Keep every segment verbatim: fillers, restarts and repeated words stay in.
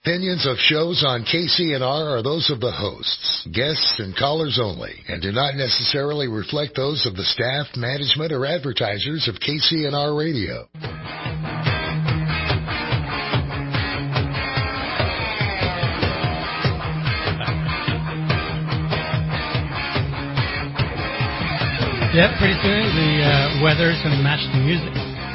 Opinions of shows on K C N R are those of the hosts, guests, and callers only, and do not necessarily reflect those of the staff, management, or advertisers of K C N R Radio. Yep, pretty soon the uh, weather's going to match the music.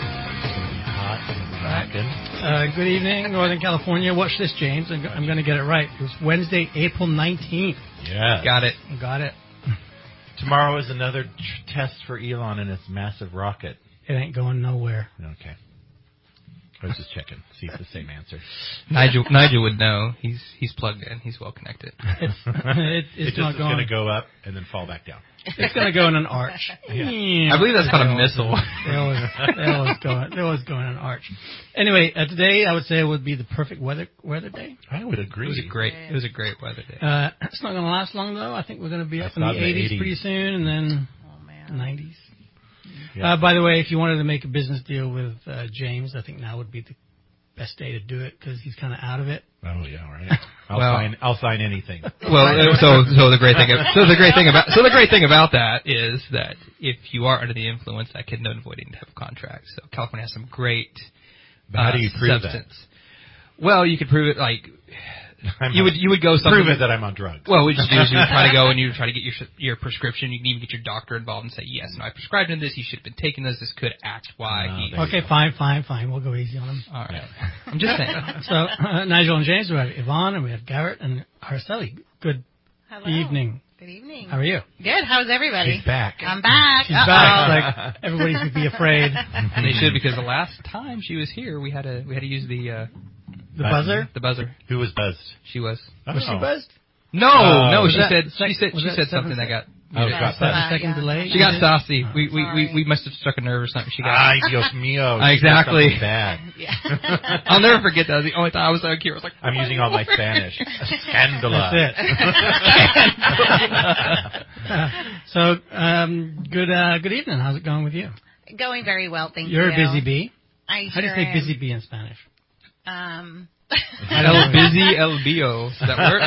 Hot and rocking. Uh, good evening, Northern California. Watch this, James. I'm, I'm going to get it right. It was Wednesday, April nineteenth. Yeah. Got it. Got it. Tomorrow is another tr- test for Elon and his massive rocket. It ain't going nowhere. Okay. I was just checking. See if it's the same answer. Nigel Nigel would know. He's he's plugged in. He's well connected. It's, it, it's It's not just going. going to go up and then fall back down. It's going to go in an arch. Yeah. I believe that's called a missile. They always, they always go. They always go in an arch. Anyway, uh, today I would say would be the perfect weather weather day. I would agree. It was a great. It was a great weather day. Uh, it's not going to last long though. I think we're going to be up I in the thought the eighties eighties. pretty soon, and then Oh, man. nineties. Yeah. Uh, by the way, if you wanted to make a business deal with uh, James, I think now would be the best day to do it because he's kind of out of it. Oh yeah, right. I'll Well- sign. I'll sign anything. Well, uh, so so the great thing so the great thing about so the great thing about that is that if you are under the influence, that can avoid any type of contract. So California has some great. But how uh, do you prove substance. Well, you could prove it like I'm you on- would you would go something. prove it that I'm on drugs. Well, what you do is you would try to go and you would try to get your your prescription. You can even get your doctor involved and say, yes, no, I prescribed him this. He should have been taking this. This could act why Oh, he. there you Okay, go. fine, fine, fine. We'll go easy on him. All right. I'm just saying. So uh, Nigel and James, we have Yvonne and we have Garrett and Araceli. Good Hello. evening. Good evening. How are you? Good. How's everybody? She's back. I'm back. She's Uh-oh. back. Like everybody should be afraid. They should because the last time she was here, we had to we had to use the uh, The buzzer. the buzzer. Who was buzzed? She was. Was she Oh. buzzed? No, Oh. no. Was She that said sec- she said was she that said seven something that got. Oh, muted. got Seven buzzed. second yeah. delay. She got You did? saucy. We we, we Sorry. we must have struck a nerve or something. She got. Ay, Dios mío. Uh, She did exactly. something Bad. Yeah. I'll never forget that. The only time I was like here, I was like, I'm using all my Spanish. Scandala. That's it. So, um, good uh, good evening. How's it going with you? Going very well, thank You're you. a busy bee. I How do you sure say am. busy bee in Spanish? Um, El busy el bio. Does that work? uh,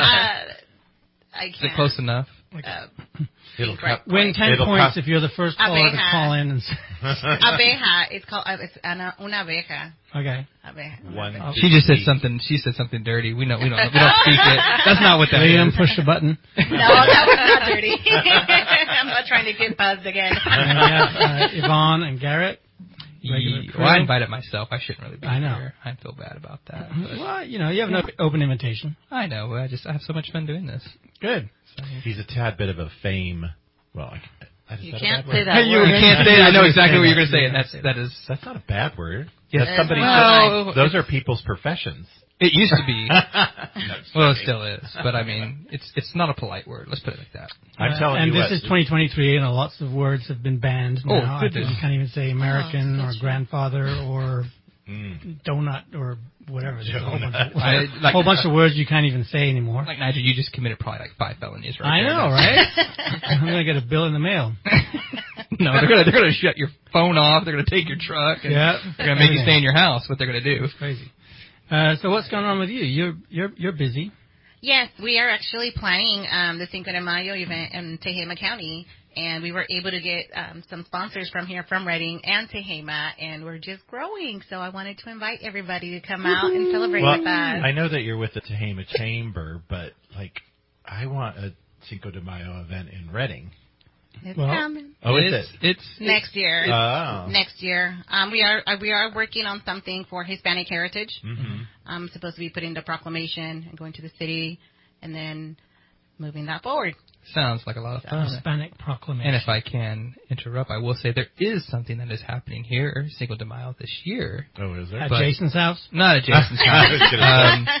I Is it can't. close enough? Uh, It'll think right cut- Win ten It'll points cost- if you're the first caller to Abeja. call in. And say, abeja. It's called uh, it's una, una abeja. okay. Abeja. One, Oh. two, She just said three. something. She said something dirty. We know. We don't. We don't speak it. That's not what that William, is. push the button. No, that was not dirty. I'm not trying to get buzzed again. And we have uh, Yvonne and Garrett. Regular Ye- crew. Well, I invited myself. I shouldn't really be I know. here. I feel bad about that. But Well, you know, you have an op- open invitation. I know. I just I have so much fun doing this. Good. So. He's a tad bit of a fame. Well, I, is You that a can't bad say word? that You word. You can't say it. I know exactly what you're going to Yeah. say, and that's that is. That's not a bad word. Yes. That's somebody. Well, those are people's professions. It used to be. No, Well, it still is. But I mean, it's it's not a polite word. Let's put it like that. I'm Uh, telling and you this what. is twenty twenty-three, and lots of words have been banned Oh, now. I think goodness. you can't even say American Oh, or that's true. grandfather or Mm. donut or whatever. There's a whole bunch, of, I- like- whole bunch of words you can't even say anymore. Like Nigel, you just committed probably like five felonies, right? I there. know, That's- right? I'm gonna get a bill in the mail. No, they're gonna they're gonna shut your phone off. They're gonna take your truck. And Yeah. They're gonna make you stay in your house. What they're gonna do? It's crazy. Uh, so what's going on with you? You're you're you're busy. Yes, we are actually planning um, the Cinco de Mayo event in Tehama County, and we were able to get um, some sponsors from here, from Redding and Tehama, and we're just growing. So I wanted to invite everybody to come out and celebrate Well, with us. I know that you're with the Tehama Chamber, but like, I want a Cinco de Mayo event in Redding. It's Well, coming. Oh, is it's, it? It's Next year. Oh. Next year. Um, we are uh, we are working on something for Hispanic Heritage. Mm-hmm. I'm supposed to be putting the proclamation and going to the city, and then moving that forward. sounds like a lot of fun. Hispanic proclamation. And if I can interrupt, I will say there is something that is happening here, Cinco de Mayo this year. Oh, is there? At but- Jason's house. Not at Jason's I was house. gonna say. Um,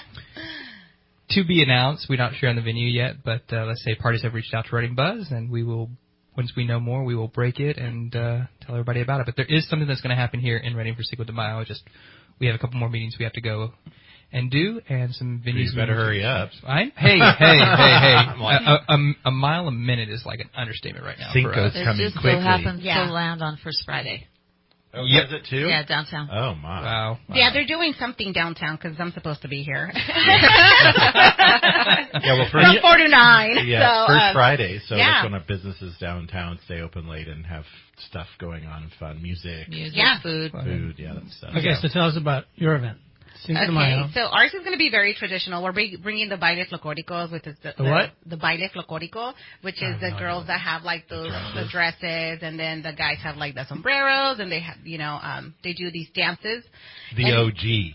to be announced. We're not sure on the venue yet, but uh, let's say parties have reached out to Reading Buzz, and we will, once we know more, we will break it and uh, tell everybody about it. But there is something that's going to happen here in Reading for Cinco de Mayo. Just we have a couple more meetings we have to go and do, and some venues. You better hurry up. I, hey, hey, hey, hey! I'm like- a, a, a mile a minute is like an understatement right now for Cinco's us. It coming just quickly. so happens Yeah. to land on First Friday. Oh, Yep. is it too? Yeah, downtown. Oh my. Wow. Yeah, they're doing something downtown because I'm supposed to be here. Yeah, well, From first, four to nine. yeah, so, first uh, Friday, so yeah. that's when our businesses downtown stay open late and have stuff going on, fun music, Music, Yeah. food. food, yeah, that stuff. Okay, so tell us about your event. Cinco de Mayo. Okay, so ours is going to be very traditional. We're bring- bringing the baile folclóricos, which is the, The what? The, the baile folclórico, which is the girls that have like those the dresses, and then the guys have like the sombreros, and they have you know um they do these dances. The And- O G.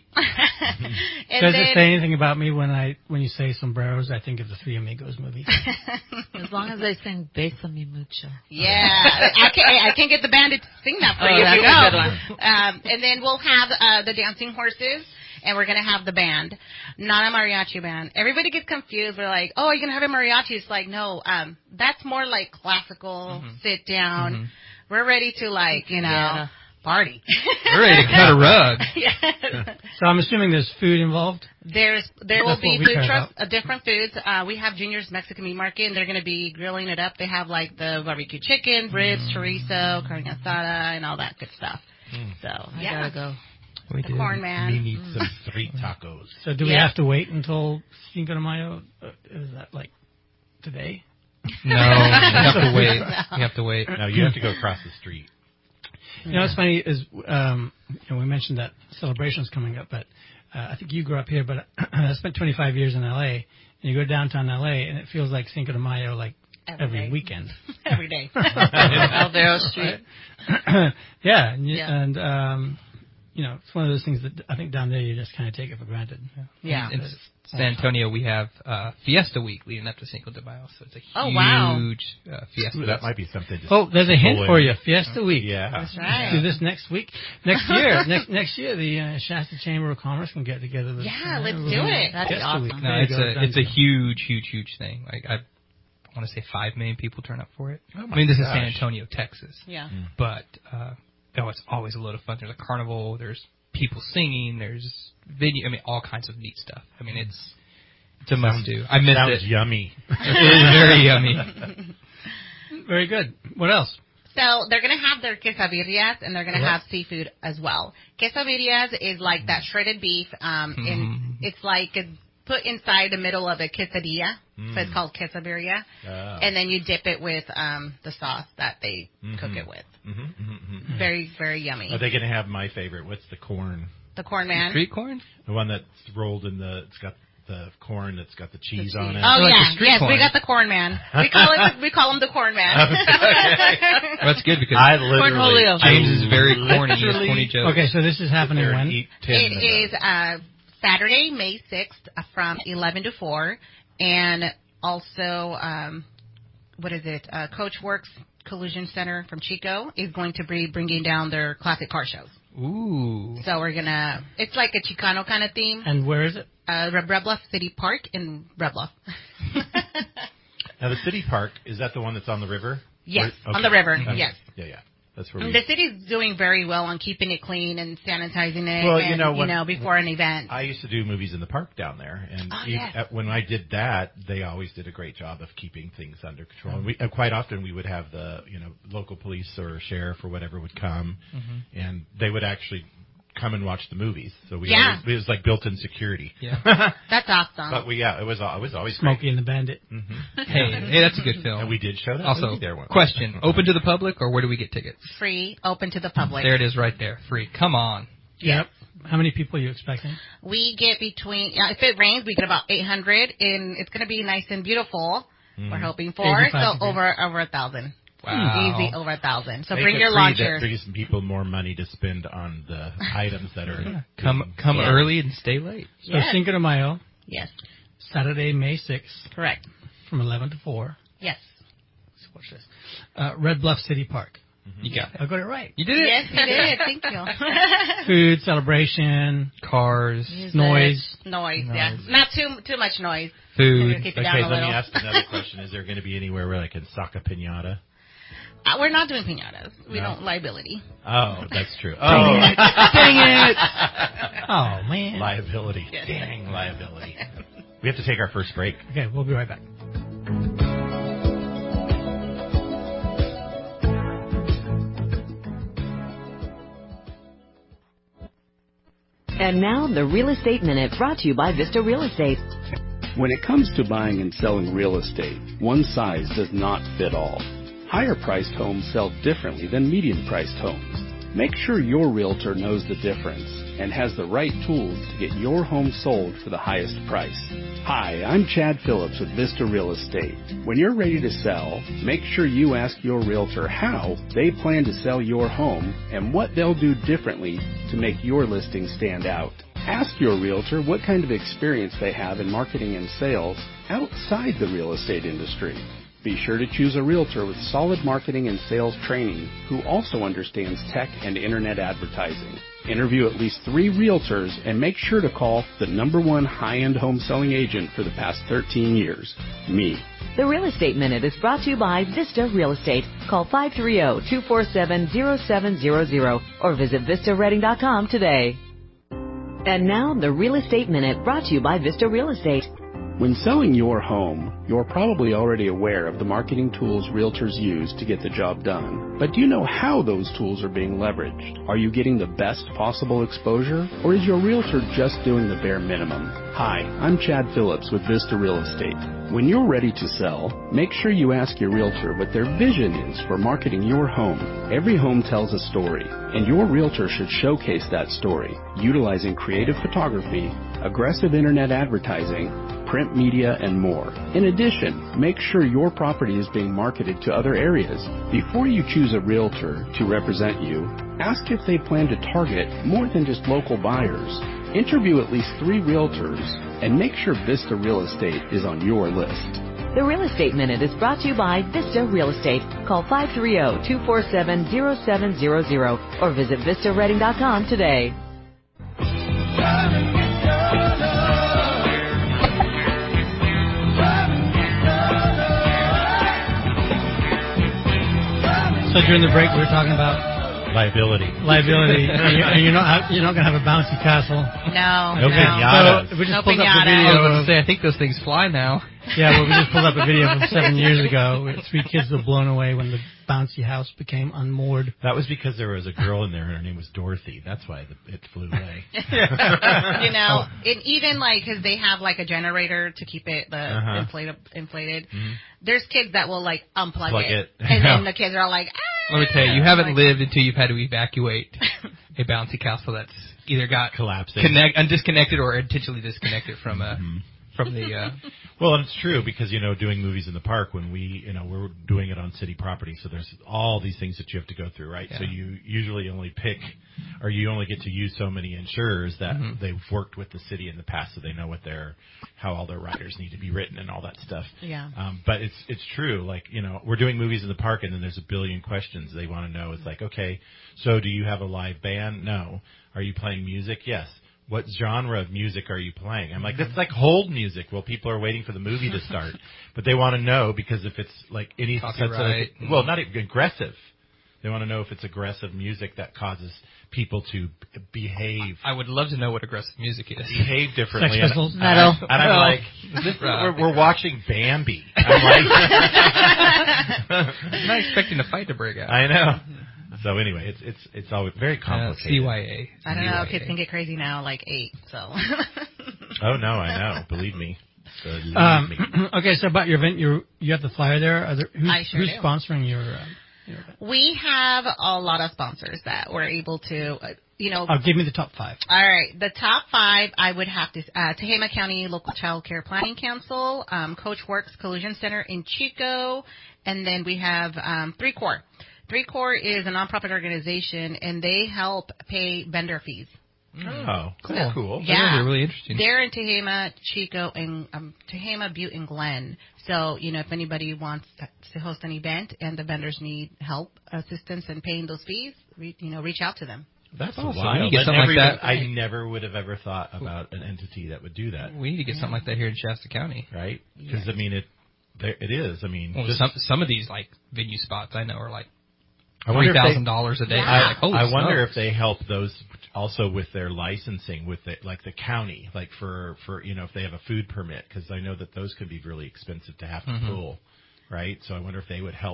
and Does then, it say anything about me when I when you say sombreros? I think of the Three Amigos movie. As long as they sing Bésame Mucho. Yeah, I can I can get the band to sing that for Oh, you. that's if you a know. good one. Um, and then we'll have uh, the dancing horses, and we're gonna have the band, not a mariachi band. Everybody gets confused. They're like, "Oh, are you gonna have a mariachi?" It's like, no, um, that's more like classical, Mm-hmm. sit down. Mm-hmm. We're ready to like you know Yeah. party. We're ready to cut a rug. Yes. So I'm assuming there's food involved. There's there will That's be what we food care trucks, uh, different foods. Uh, we have Junior's Mexican Meat Market, and they're going to be grilling it up. They have like the barbecue chicken, ribs, chorizo, carne asada, and all that good stuff. So I yeah, gotta go. We the do. corn man. Me need some street tacos. So do we Yeah. have to wait until Cinco de Mayo? Uh, is that like today? No, we have to wait. We have to wait. No, you have to go across the street. You know, what's funny is um, you know, we mentioned that celebration's coming up, but uh, I think you grew up here, but I spent twenty-five years in L A, and you go downtown L A, and it feels like Cinco de Mayo like Every every day. weekend. Every day. Alvaro Street. yeah, and, you- Yeah. and um, you know, it's one of those things that I think down there you just kind of take it for granted. Yeah. In San Antonio, we have uh, Fiesta Week leading up to Cinco de Mayo, so it's a huge Oh, wow. uh, Fiesta. Ooh, that might be something to Oh, there's a hint pull for in. you. Fiesta Week. Yeah. That's right. Do this next week, next year, next next year. The uh, Shasta Chamber of Commerce can get together. With, Yeah, uh, let's we're do gonna- it. That'd be Fiesta awesome. Week. No, There you it's go, a done it's a deal. huge, huge, huge thing. Like I want to say five million people turn up for it. Oh my I mean, this is gosh. San Antonio, Texas, Yeah. but uh, oh, it's always a load of fun. There's a carnival. There's people singing. There's video. I mean, all kinds of neat stuff. I mean, it's it's a must do. I missed Sounds it. yummy. It is very yummy. Very good. What else? So they're going to have their quesadillas, and they're going to have seafood as well. Quesadillas is like that shredded beef, um, Mhm. and it's like it's put inside the middle of a quesadilla, so it's Mm. called quesadilla. Oh. And then you dip it with um, the sauce that they cook Mhm. it with. Mhm, mhm, mhm. Very, very yummy. Are they going to have my favorite? What's the corn? The corn man. Street corn. The one that's rolled in the. It's got the corn that's got the cheese on it. Oh like the yeah, street yes, corn. we got the corn man. We call it. We call him the corn man. Well, that's good because I literally. Cornholio. James is very corny. He has literally corny jokes. Okay, so this is happening sit there and when? eat ten It of is those. uh, Saturday, May sixth, uh, from eleven to four, and also, um, what is it? Uh, Coach Works Collision Center from Chico is going to be bringing down their classic car shows. Ooh. So we're gonna. It's like a Chicano kind of theme. And where is it? Uh, Red Red Bluff City Park in Red Bluff. Now the city park, is that the one that's on the river? Yes, Where- on the river. Okay. Yes. Yeah, yeah. That's where we. The city's doing very well on keeping it clean and sanitizing it. Well, and, you know, when- before an event. I used to do movies in the park down there, and Oh, e- yes. at- when I did that, they always did a great job of keeping things under control. And we, uh, quite often, we would have the you know local police or sheriff or whatever would come, Mm-hmm. and they would actually come and watch the movies. So we Yeah. always, it was like built-in security. Yeah. That's awesome. But we yeah, it was al- it was always Smokey and the Bandit. great. hmm Hey, hey, that's a good film. And we did show that Also, movie there once. question: open to the public, or where do we get tickets? Free, open to the public. There it is, right there, free. Come on. Yep. How many people are you expecting? We get between, uh, if it rains, we get about eight hundred, and it's going to be nice and beautiful. Mhm. We're hoping for eighty-five so degrees. over over a thousand. Wow. Easy over a thousand. So Make bring it your free, lawn that chairs. brings people more money to spend on the items that are Come, come Yeah. early and stay late. So Yes. Cinco de Mayo, Yes, Saturday, May sixth, correct. from eleven to four. Yes. Let's watch this. Uh, Red Bluff City Park. You got it. I got it right. You did it. Yes, you did. Thank you. Food, celebration, Cars, Music, noise. Noise, yeah. Noise. Not too too much noise. food. Keep it Okay, down a let me little. ask another question. Is there going to be anywhere where I can sock a pinata? Uh, we're not doing pinatas. We No. don't liability. Oh, that's true. Oh, Dang it! Oh, man. liability. Yes. Dang, liability. We have to take our first break. Okay, we'll be right back. And now, the Real Estate Minute, brought to you by Vista Real Estate. When it comes to buying and selling real estate, one size does not fit all. Higher-priced homes sell differently than medium-priced homes. Make sure your realtor knows the difference and has the right tools to get your home sold for the highest price. Hi, I'm Chad Phillips with Vista Real Estate. When you're ready to sell, make sure you ask your realtor how they plan to sell your home and what they'll do differently to make your listing stand out. Ask your realtor what kind of experience they have in marketing and sales outside the real estate industry. Be sure to choose a realtor with solid marketing and sales training who also understands tech and internet advertising. Interview at least three realtors and make sure to call the number one high-end home selling agent for the past thirteen years, me. The Real Estate Minute is brought to you by Vista Real Estate. Call five three zero, two four seven, zero seven zero zero or visit vista reading dot com today. And now, the Real Estate Minute, brought to you by Vista Real Estate. When selling your home, you're probably already aware of the marketing tools realtors use to get the job done. But do you know how those tools are being leveraged? Are you getting the best possible exposure? Or is your realtor just doing the bare minimum? Hi, I'm Chad Phillips with Vista Real Estate. When you're ready to sell, make sure you ask your realtor what their vision is for marketing your home. Every home tells a story, and your realtor should showcase that story, utilizing creative photography, aggressive internet advertising, print media, and more. In addition, make sure your property is being marketed to other areas. Before you choose a realtor to represent you, ask if they plan to target more than just local buyers. Interview at least three realtors and make sure Vista Real Estate is on your list. The Real Estate Minute is brought to you by Vista Real Estate. Call five three zero, two four seven, zero seven zero zero or visit vista reading dot com today. So during the break, we were talking about liability. Liability. and you're, and you're not you're not going to have a bouncy castle. No, No no. pinatas. So we just No pulled up the pinata. video. I was about of- to say, I think those things fly now. Yeah, well, we just pulled up a video from seven years ago where three kids were blown away when the bouncy house became unmoored. That was because there was a girl in there and her name was Dorothy. That's why the, it flew away. You know, and even like, because they have like a generator to keep it the Uh-huh. inflated. inflated. Mhm. There's kids that will like unplug Plug it, it. and Yeah. then the kids are all like, ah. Let me tell you, you haven't Like- lived until you've had to evacuate a bouncy castle that's either got Collapsing. connect, undisconnected or intentionally disconnected from a Mhm. from the. Uh, Well, and it's true because, you know, doing movies in the park, when we, you know, we're doing it on city property, so there's all these things that you have to go through, right? Yeah. So you usually only pick, or you only get to use so many insurers that Mhm. they've worked with the city in the past, so they know what their, how all their riders need to be written and all that stuff. Yeah. Um, but it's, it's true. Like, you know, we're doing movies in the park and then there's a billion questions they want to know. It's like, okay, so do you have a live band? No. Are you playing music? Yes. What genre of music are you playing? I'm like, that's like hold music. Well, people are waiting for the movie to start, but they want to know because if it's like any sense of, Copyright. well, not even aggressive. They want to know if it's aggressive music that causes people to b- behave I would love to know what aggressive music is. behave differently. Sex Pistols? And, I- Metal. and I'm Well, like, this, right. we're, we're watching Bambi. I'm like, I'm not expecting a fight to break out. I know. So anyway, it's it's it's always very Uh, complicated. C Y A. I don't know. C Y A. Kids can get crazy now, like eight. So. Oh no, I know. Believe me. Believe me. Um, okay, so about your event, you you have the flyer there. Are there who's, I sure who's do. sponsoring your? Uh, your event? We have a lot of sponsors that we're able to, uh, you know. Oh, give me the top five. All right, the top five I would have to uh, Tehama County Local Child Care Planning Council, um, Coach Works Collision Center in Chico, and then we have um, Three Core. Three Core is a nonprofit organization, and they help pay vendor fees. Oh, cool. So, Cool. Those Yeah, are really interesting. They're in Tehama, Chico, and um, Tehama, Butte, and Glen. So, you know, if anybody wants to host an event and the vendors need help, assistance in paying those fees, re- you know, reach out to them. That's awesome. wild. We need to get I something never like even- that. I never would have ever thought about an entity that would do that, We need to get something like that here in Shasta County. right? Because I mean, it there it is. I mean, Well, just- some some of these like venue spots I know are like I wonder three if they- thousand dollars a day. Yeah. I'm like, holy I wonder smokes. if they help those also with their licensing with the, like the county, like for, for, you know, if they have a food permit, because I know that those could be really expensive to have to Mhm. pull, right? So I wonder if they would help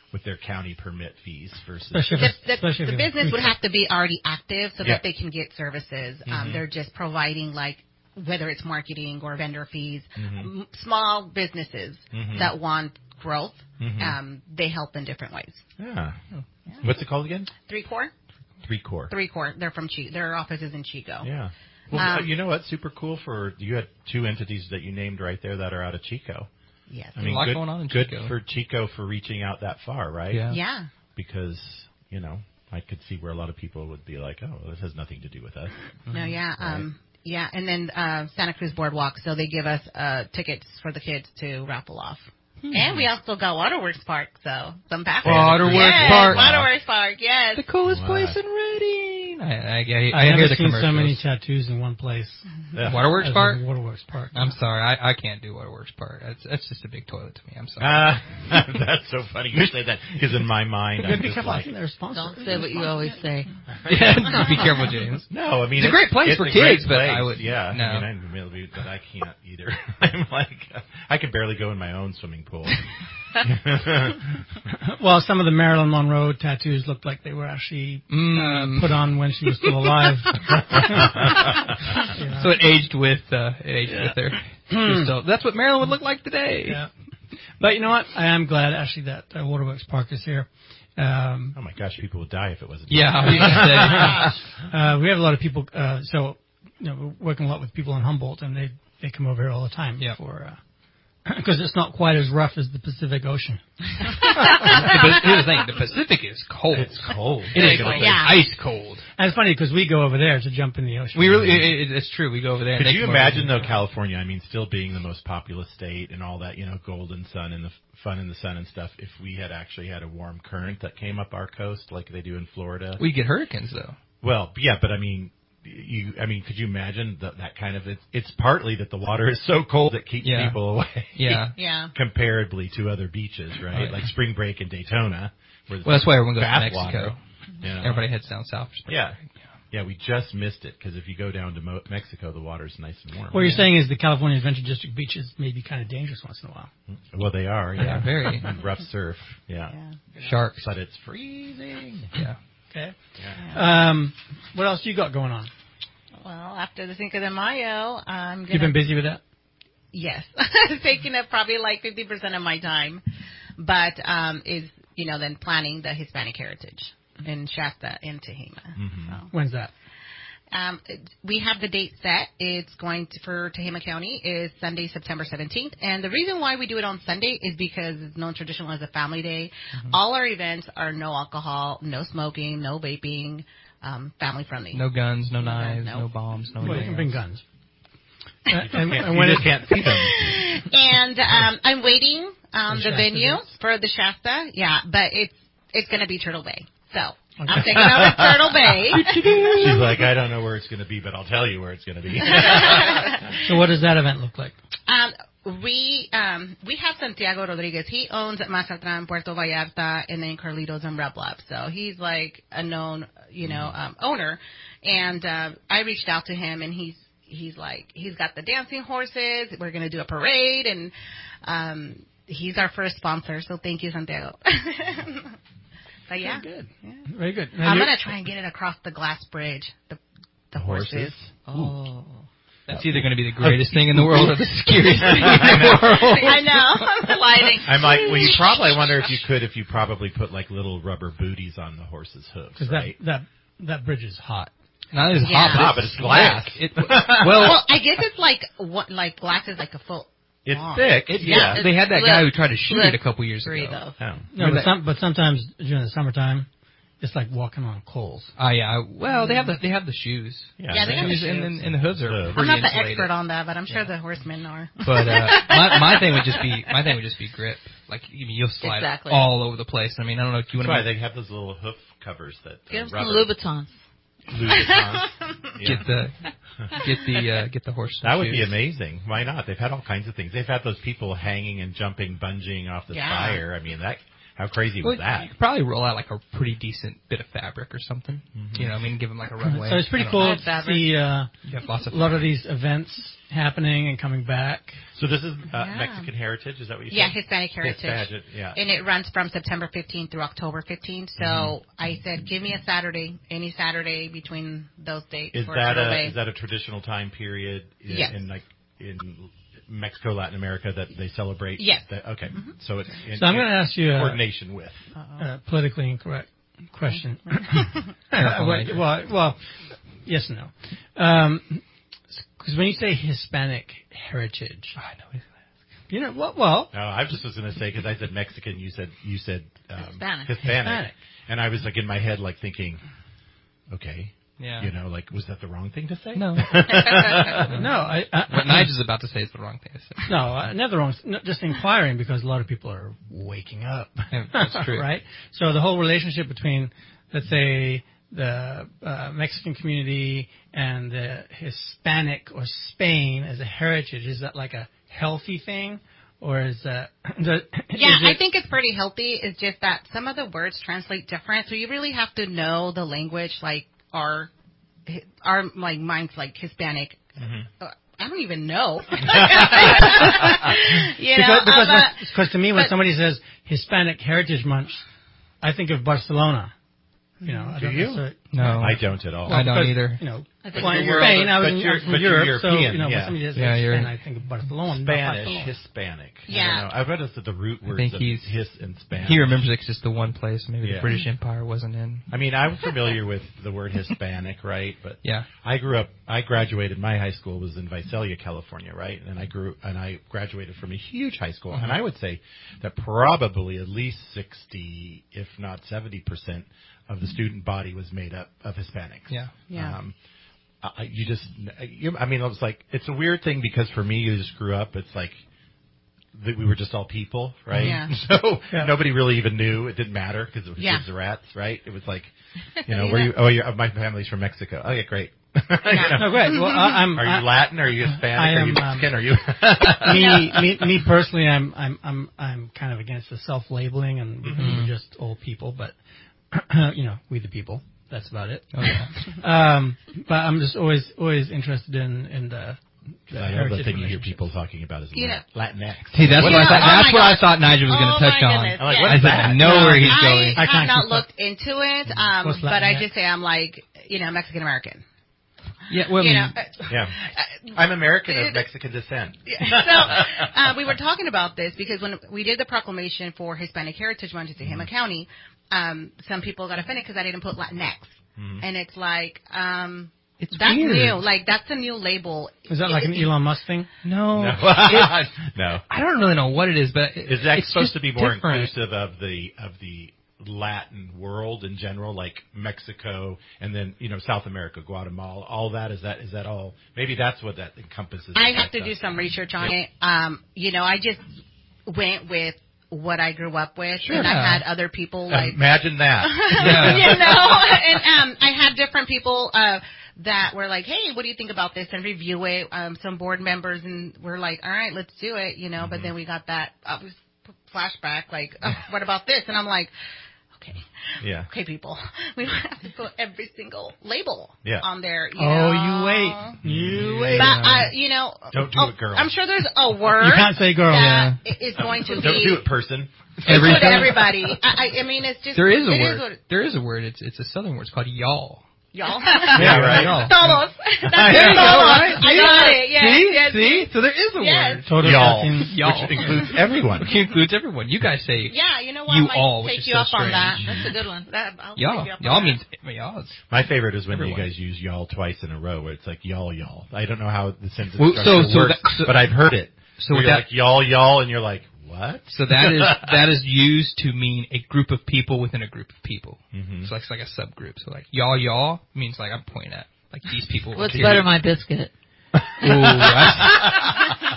with their county permit fees versus. Especially The, if it's- the, especially if the you're- business would have to be already active so Yeah. that they can get services. Um, Mhm. they're just providing like whether it's marketing or vendor fees. Mhm. M- small businesses Mhm. that want growth, Mhm. um, they help in different ways. Yeah. What's it called again? Three core, Three Core. three core. They're from Chico. Their office is in Chico. Yeah. Well, Um, uh, you know what? Super cool for you had two entities that you named right there that are out of Chico. Yes. I mean, a lot good, going on in good Chico. for Chico for reaching out that far, right? Yeah. Yeah. Because you know, I could see where a lot of people would be like, "Oh, this has nothing to do with us." No, yeah. Right. Um, yeah. And then uh, Santa Cruz Boardwalk. So they give us uh, tickets for the kids to raffle off. And we also got Waterworks Park, so some passes. Waterworks yes, Park. Waterworks Park, yes. The coolest Wow. place in Reading. I, I, I, I, I've hear never the seen so many commercials. tattoos in one place. Yeah. Waterworks as Park? in Waterworks Park. I'm sorry, I, I can't do Waterworks Park. That's that's just a big toilet to me. I'm sorry. Ah, that's so funny you say that because in my mind, You I'm gotta be just careful. I like, think they're sponsored. Don't say what you always say. Yeah, be careful, James. no, I mean It's a great place it's for a great kids, but I place. would- yeah, no. I mean, I'm maybe, but I can't either. I'm like, I can barely go in my own swimming pool. Well, some of the Marilyn Monroe tattoos looked like they were actually Mm. uh, put on when she was still alive. Yeah. So it aged with uh, it aged with her. Hmm. So that's what Marilyn would look like today. Yeah. But you know what? I am glad actually that uh, Waterworks Park is here. Um, Oh my gosh, people would die if it wasn't. Yeah, I was gonna say. uh, we have a lot of people. Uh, so you know, we're working a lot with people in Humboldt, and they they come over here all the time Yeah. for. Uh, because it's not quite as rough as the Pacific Ocean. But here's the thing: the Pacific is cold. It's cold. It is cold. cold. Yeah. Ice cold. And it's funny because we go over there to jump in the ocean. We really, it, it, it's true. We go over there. and Could they you come over imagine here. though, California? I mean, still being the most populous state and all that, you know, golden sun and the f- fun in the sun and stuff. If we had actually had a warm current that came up our coast like they do in Florida, We get hurricanes though. well, yeah, but I mean, you, I mean, could you imagine that, that kind of? It's, it's partly that the water is so cold it keeps Yeah. people away. Yeah. Yeah. Comparably to other beaches, right? Oh, yeah. Like spring break in Daytona. Where Well, that's why everyone goes to bath Mexico. water, you know? Everybody heads down south. for spring Yeah. break. Yeah, we just missed it because if you go down to Mo- Mexico, the water's nice and warm. What you're saying is the California Adventure District beaches may be kind of dangerous once in a while. Well, they are. They Yeah, are very. And rough surf. Yeah. Yeah. Sharks. But it's freezing. Yeah. Okay. Yeah. Um, what else you got going on? Well, after the Cinco de Mayo, I'm gonna. You've been busy with that? Yes, it's taking up probably like fifty percent of my time, but um, is you know then planning the Hispanic heritage in Shasta and Tehama. Mhm. So, When's that? um, it- we have the date set. It's going to, for Tehama County is Sunday, September seventeenth, and the reason why we do it on Sunday is because it's known traditional as a family day. Mm-hmm. All our events are no alcohol, no smoking, no vaping, um, family friendly. No guns, no No knives, guns, no. no bombs, no. Well, you anything can bring else. guns. Uh, and, Can't- and you when just it, can't see them. And um, I'm waiting um, The the Shasta venue dates? for the Shasta. Yeah, but it's it's going to be Turtle Bay. So I'm taking over Turtle Bay. She's like, I don't know where it's going to be, but I'll tell you where it's going to be. so what does that event look like? um, we um, we have Santiago Rodriguez. He owns Mazatlan, Puerto Vallarta, and then Carlitos and Red Bluff. So he's like a known, you know, um, owner. And uh, I reached out to him, and he's he's like he's got the dancing horses. We're going to do a parade, and um, he's our first sponsor. So thank you, Santiago. But yeah, Very good. Yeah. Very good. I'm gonna try and get it across the glass bridge. The the horses. Horses? Oh, That's either going to be the greatest thing in the world or the scariest thing in the world. I know. I'm sliding. I'm like, well, you probably, I wonder if you could, if you probably put like little rubber booties on the horse's hooves, Because right? that, that, that bridge is hot. Not as Yeah. hot, Ah, but but it's it's glass. It, well, Well, I guess it's like what like glass is like a foot. It's long. thick. it, yeah. yeah, they had that Look, guy who tried to shoot look, it a couple years Three ago. though. Oh. No, Remember but, that- some, but sometimes during the summertime, it's like walking on coals. Oh yeah, I- well they have the they have the shoes. Yeah, Yeah, they have the Shoes and, and, and the hooves are. Hooves. I'm pretty not the insulated. expert on that, but I'm sure the horsemen are. But uh, my my thing would just be my thing would just be grip. Like you mean you'll slide Exactly. all over the place. I mean I don't know. Do you That's want why to they have those little hoof covers that uh, Give them some rubber. Louboutins. Louboutins. Yeah. get the get the uh, get the horse? That would be shoes. amazing. Why not? They've had all kinds of things. They've had those people hanging and jumping, bungeeing off the Yeah. spire. I mean, that How crazy Well, was that? you could probably roll out like a pretty decent bit of fabric or something. Mm-hmm. You know, I mean, give them like a runway. So it's pretty cool to see uh, you have lots of a lot of these events happening and coming back. So this is uh, Yeah. Mexican Heritage, is that what you Yeah, said? Hispanic Heritage. Hispanic, yeah. And it runs from September fifteenth through October fifteenth. So Mhm. I said, give me a Saturday, any Saturday between those dates. Is for that a a giveaway. is that a traditional time period in, Yes. in like in Mexico, Latin America that they celebrate? Yes. The, okay. Mm-hmm. So it's in, So I'm going to ask you a coordination with. uh, politically incorrect question. Careful, well, Nigel. well, well, yes and no. Because when you say Hispanic heritage, I know. you know what? Well, No, I just was going to say because I said Mexican, you said you said um, Hispanic. Hispanic, Hispanic. and I was like in my head like thinking, okay, Yeah. you know, like was that the wrong thing to say? No. no, I, I, What Nigel's about to say is the wrong thing to say. no, uh, never wrong. No, just inquiring because a lot of people are waking up. Yeah, that's true. Right? So the whole relationship between, let's say, the uh, Mexican community and the Hispanic or Spain as a heritage, is that like a healthy thing? Or is that... The, Yeah, is it, I think it's pretty healthy. It's just that some of the words translate different. So you really have to know the language, like our, our like mine's like Hispanic. Mm-hmm. Uh, I don't even know. you because, know, because, uh, because to me, when but- somebody says Hispanic Heritage Month, I think of Barcelona. You know, I Do don't you? necessarily- No. I don't at all. I don't because, either. You know, I think well, the in world Spain, is- I was but in, you're- I'm from but you're Europe, so European, you know, yeah. when somebody says Yeah, you're- Spain, I think of Barcelona. not Spanish, Barcelona. Hispanic. Yeah. I don't know. I read us the root words think of he's- his and Spanish. He remembers it's just the one place. Maybe Yeah. the British Empire wasn't in. I mean, I'm familiar with the word Hispanic, right? But Yeah. I grew up. I graduated. My high school was in Visalia, California, right? And I grew and I graduated from a huge high school. Mm-hmm. And I would say that probably at least sixty, if not seventy percent, of the student body was made up of Hispanics. Yeah. Yeah. Um, I, you just, you, I mean, I was like, it's a weird thing because for me, you just grew up. It's like that we were just all people, right? Yeah. So Yeah. nobody really even knew. It didn't matter because it was Yeah. kids or rats, right? It was like, you know, where you? Oh, you're, my family's from Mexico. Oh, yeah, great. You know, No, great. Well, I, I'm. are you I, Latin? Are you Hispanic? I are you am, um, Mexican? are you? me, me, me personally, I'm, I'm, I'm, I'm kind of against the self-labeling, and Mm-hmm. we're just old people. But you know, we the people. That's about it. Oh, yeah. um, but I'm just always, always interested in, in the. the I know the heritage thing you hear relationships. people talking about is You know- Latinx. See, that's what, Yeah. I thought. Oh That's my what I God. thought Nigel was going to Oh touch my on. goodness. I'm like, Yes. what I is said, that? I know where he's I going. I have can't not keep up. looked into it, um, What's but I Latinx? just say I'm like, you know, Mexican American. Yeah, well, I You mean, know, uh, Yeah, I'm American of Mexican descent. so uh, we were talking about this because when we did the proclamation for Hispanic Heritage Month in Tehama Mm-hmm. County, um, some people got offended because I didn't put Latinx, Mhm. and it's like um, it's that's weird. new. Like that's a new label. Is that like an Elon Musk thing? No. No, It- no. I don't really know what it is, but it, Is that it's supposed just to be more different. inclusive of the of the Latin world in general, like Mexico and then you know South America, Guatemala, all that? Is that is that all? Maybe that's what that encompasses. I that have to stuff. do some research on it. Um, you know, I just went with what I grew up with, Sure. and I had other people like. Imagine that. Yeah. you know, and um, I had different people uh, that were like, "Hey, what do you think about this?" and review it. Um, some board members, and we're like, "All right, let's do it," you know. Mm-hmm. But then we got that uh, flashback, like, oh, "What about this?" And I'm like, "Okay, Yeah. okay, people, we don't have to put every single label Yeah. on there." You Oh, know? you wait, you wait. But uh, you know, Don't do oh, it, girl. I'm sure there's a word You can't say girl. that is going to Don't be do it, person. Every with time- everybody. I, I I mean, it's just There is a it word. what it- there is a word. It's it's a southern word. It's called y'all. y'all. Yeah, right. Y'all. Todos. That's There you it, go, todos. right? I got it. Yes, See? yes. See? So there is a Yes. word. Total Y'all, fucking- Y'all. which includes everyone. It includes everyone. You guys say Yeah, you know what? You I might all, which take is you so up on that. strange. That's a good one. That I'll y'all. take you up on Y'all that. means y'all. Is, My favorite is when Everyone. you guys use y'all twice in a row, where it's like y'all, y'all. I don't know how the sentence Well, structure so- so works, that- so- but I've heard it. so Where you're that- like y'all, y'all, and you're like, what? so that is that is used to mean a group of people within a group of people. Mhm. So it's like a subgroup. So like y'all, y'all means like I'm pointing at like these people. What's here. butter my biscuit? Ooh, that's,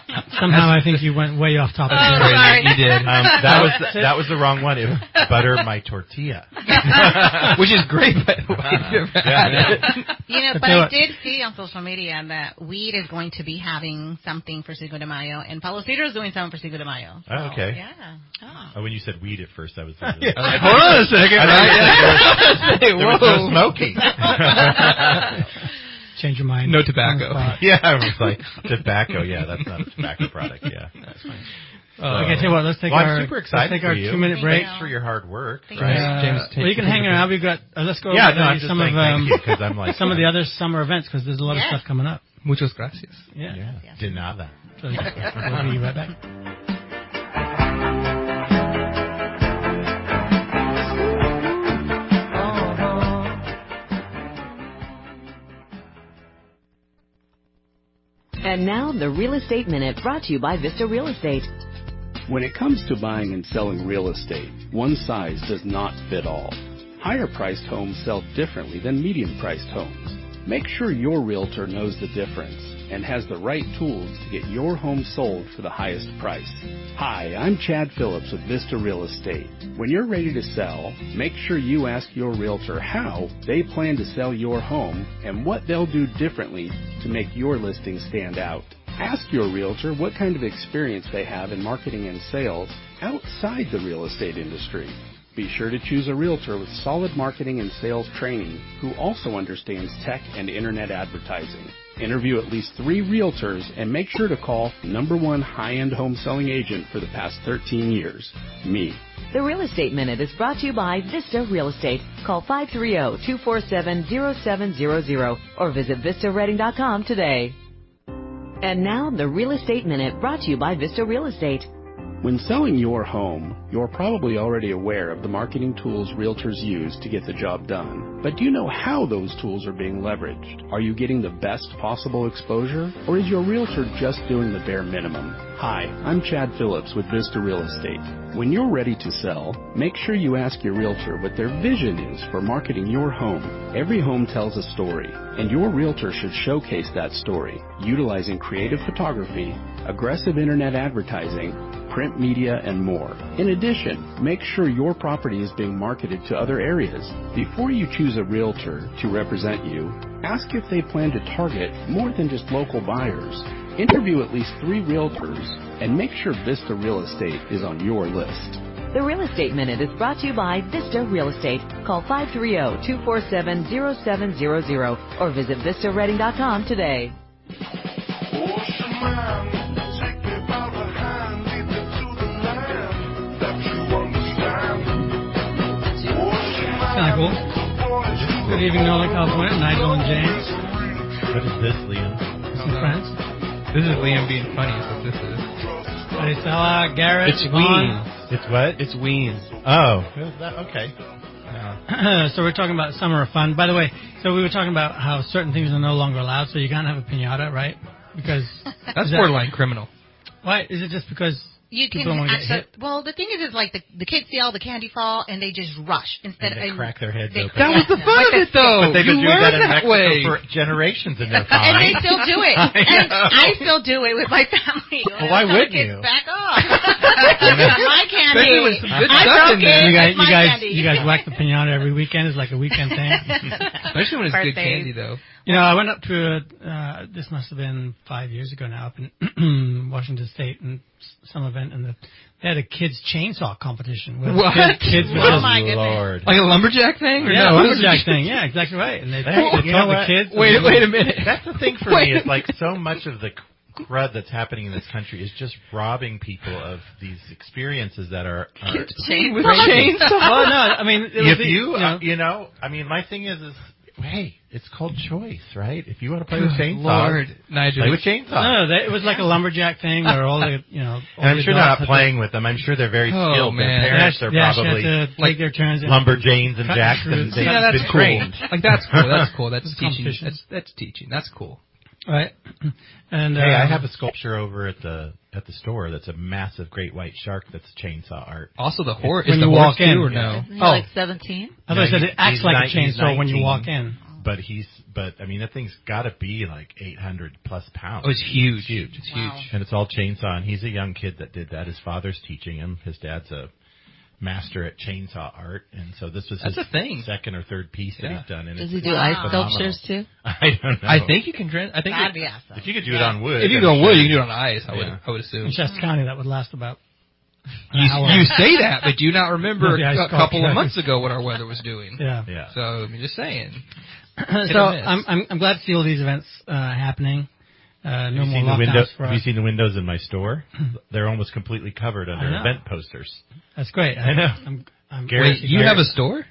Somehow I think you went way off topic. Oh, there. sorry. You did. Um, that was the, that was the wrong one. It was butter my tortilla, Which is great, by the way. If you ever had it. You know, But but tell I what- did see on social media that Weed is going to be having something for Cinco de Mayo, and Palo Cedro is doing something for Cinco de Mayo. So, Oh, okay. Yeah. Oh. Oh, when you said weed at first, I was. I was I was like, hold on a second. I Right? there was no smoking. Change your mind. No tobacco. Yeah, I was like tobacco. Yeah, that's not a tobacco product. Yeah, that's fine. Uh, Okay, tell you what, let's take well, our I'm super excited let's take for our you. two minute Thank break. you. Thanks for your hard work. Thank right? you. Uh, James, take- well, you can take hang a around. We've got. Uh, let's go Yeah, over no, maybe I'm just some saying of thank um, you because I'm like some of the other summer events because there's a lot Yeah. of stuff coming up. Muchas gracias. Yeah. Yeah, Yes. de nada. So, we'll be right back. And now, the Real Estate Minute brought to you by Vista Real Estate. When it comes to buying and selling real estate, one size does not fit all. Higher-priced homes sell differently than medium-priced homes. Make sure your realtor knows the difference and has the right tools to get your home sold for the highest price. Hi, I'm Chad Phillips with Vista Real Estate. When you're ready to sell, make sure you ask your realtor how they plan to sell your home and what they'll do differently to make your listing stand out. Ask your realtor what kind of experience they have in marketing and sales outside the real estate industry. Be sure to choose a realtor with solid marketing and sales training who also understands tech and internet advertising. Interview at least three realtors and make sure to call number one high-end home selling agent for the past thirteen years, me. The Real Estate Minute is brought to you by Vista Real Estate. Call five three zero, two four seven, zero seven zero zero or visit vista reading dot com today. And now, the Real Estate Minute brought to you by Vista Real Estate. When selling your home, you're probably already aware of the marketing tools realtors use to get the job done. But do you know how those tools are being leveraged? Are you getting the best possible exposure? Or is your realtor just doing the bare minimum? Hi, I'm Chad Phillips with Vista Real Estate. When you're ready to sell, make sure you ask your realtor what their vision is for marketing your home. Every home tells a story, and your realtor should showcase that story, utilizing creative photography, aggressive internet advertising, print media, and more. In addition, make sure your property is being marketed to other areas. Before you choose a realtor to represent you, ask if they plan to target more than just local buyers. Interview at least three realtors and make sure Vista Real Estate is on your list. The Real Estate Minute is brought to you by Vista Real Estate. Call five three zero, two four seven, zero seven zero zero or visit vista reading dot com today. Kind of cool. Good evening, Northern California. Nigel and James. What is this, Liam? Some friends. This is Liam being funny, is what this is. Maricela, Garrett. It's on. Ween. It's what? It's Ween. Oh, is that okay? Yeah. So we're talking about summer fun. By the way, so we were talking about how certain things are no longer allowed, so you can't have a piñata, right? Because That's is that- borderline criminal. Why? Is it just because You can people don't want to get actually, hit? well, the thing is, is like the, the kids see all the candy fall and they just rush instead And they of crack their heads they open. That was the fun of it, though. But they've been You doing that learn in that Mexico way. for generations, and they're and they fine. still do it. And I still do it with my family. Well, why I tell the wouldn't kids, you? Back off. It's not my candy. Especially with some good I stuff broke in there. it. You guys, It's you my guys, candy. you guys whack the piñata every weekend. It's like a weekend thing. Especially when it's good Birthdays. candy, though. You know, I went up to a, uh, this must have been five years ago now, up in Washington State, and some event, and the, they had a kids chainsaw competition. Where What? Kids, kids would Oh just- my goodness. Lord. Like a lumberjack thing? Or yeah, no? lumberjack thing. Yeah, exactly right. And they, Hey, they you know told the what? kids. Wait, wait a minute. That's the thing for Wait me. a Is like so much of the crud that's happening in this country is just robbing people of these experiences that are. are With chainsaw? Well, no, I mean, it was if the- you, you know, uh, you know, I mean, my thing is, is hey, it's called choice, right? If you want to play with chainsaws, Lord, Nigel. play with chainsaws. no, no, they, it was like a lumberjack thing where all the, you know, all And I'm the sure they're adults not had playing with them. I'm sure they're very Oh, skilled. man. Their parents to, are they actually probably had to take their turns. and- lumberjanes and cut Jacksons. through- They've Yeah, that's been cool. trained. Like that's cool. That's cool. That's It's teaching. competition. That's that's teaching. That's cool. Right. And Hey, I um, have a sculpture over at the at the store that's a massive great white shark that's chainsaw art. Also, the horse When is the you horse walk in. too, or no? Isn't he Oh. like seventeen? I thought I said No, it acts he's like ni- a he's chainsaw when you nineteen. walk in. But he's but I mean that thing's got to be like eight hundred plus pounds. Oh, it's huge. It's huge. It's Wow. huge. And it's all chainsaw. And he's a young kid that did that. His father's teaching him. His dad's a master at chainsaw art, and so this was That's his a thing. second or third piece that Yeah. he's done. And Does it's he do Wow. ice phenomenal. sculptures too? I don't know. I think you can. Trans- I think That'd it- be awesome. if you could do it Yeah. on wood, if you I'm do it on sure wood, you can do it on ice. I would. Yeah. I would assume. In Shasta County, that would last about an You, hour. you say that, but do you not remember The ice a couple sculpture. of months ago what our weather was doing? Yeah. Yeah. So I'm just saying. so I'm, I'm I'm glad to see all these events uh, happening. Uh, no Have you, more seen the lockdowns window, for have you us. seen the windows in my store? They're almost completely covered under I know. event posters. That's great. I know. I'm, I'm Gary- Wait, you have a store?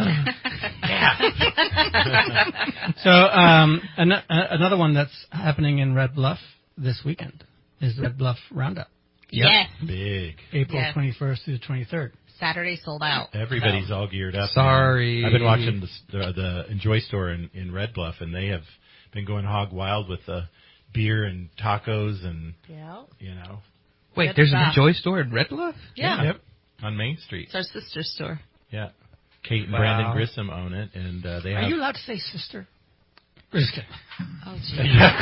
So um, an- uh, another one that's happening in Red Bluff this weekend is the Red Bluff Roundup, Yes. Big. April Yes. twenty-first through the twenty-third. Saturday sold out. Everybody's So. all geared up. Sorry. I've been watching the, the, the Enjoy store in, in Red Bluff, and they have been going hog wild with the beer and tacos and, Yeah. you know. Wait, Good there's an stuff. Enjoy store in Red Bluff? Yeah. Yep. On Main Street. It's our sister store. Yeah. Kate and Wow. Brandon Grissom own it, and uh, they Are have. you allowed to say sister? Just kidding. Oh, gee.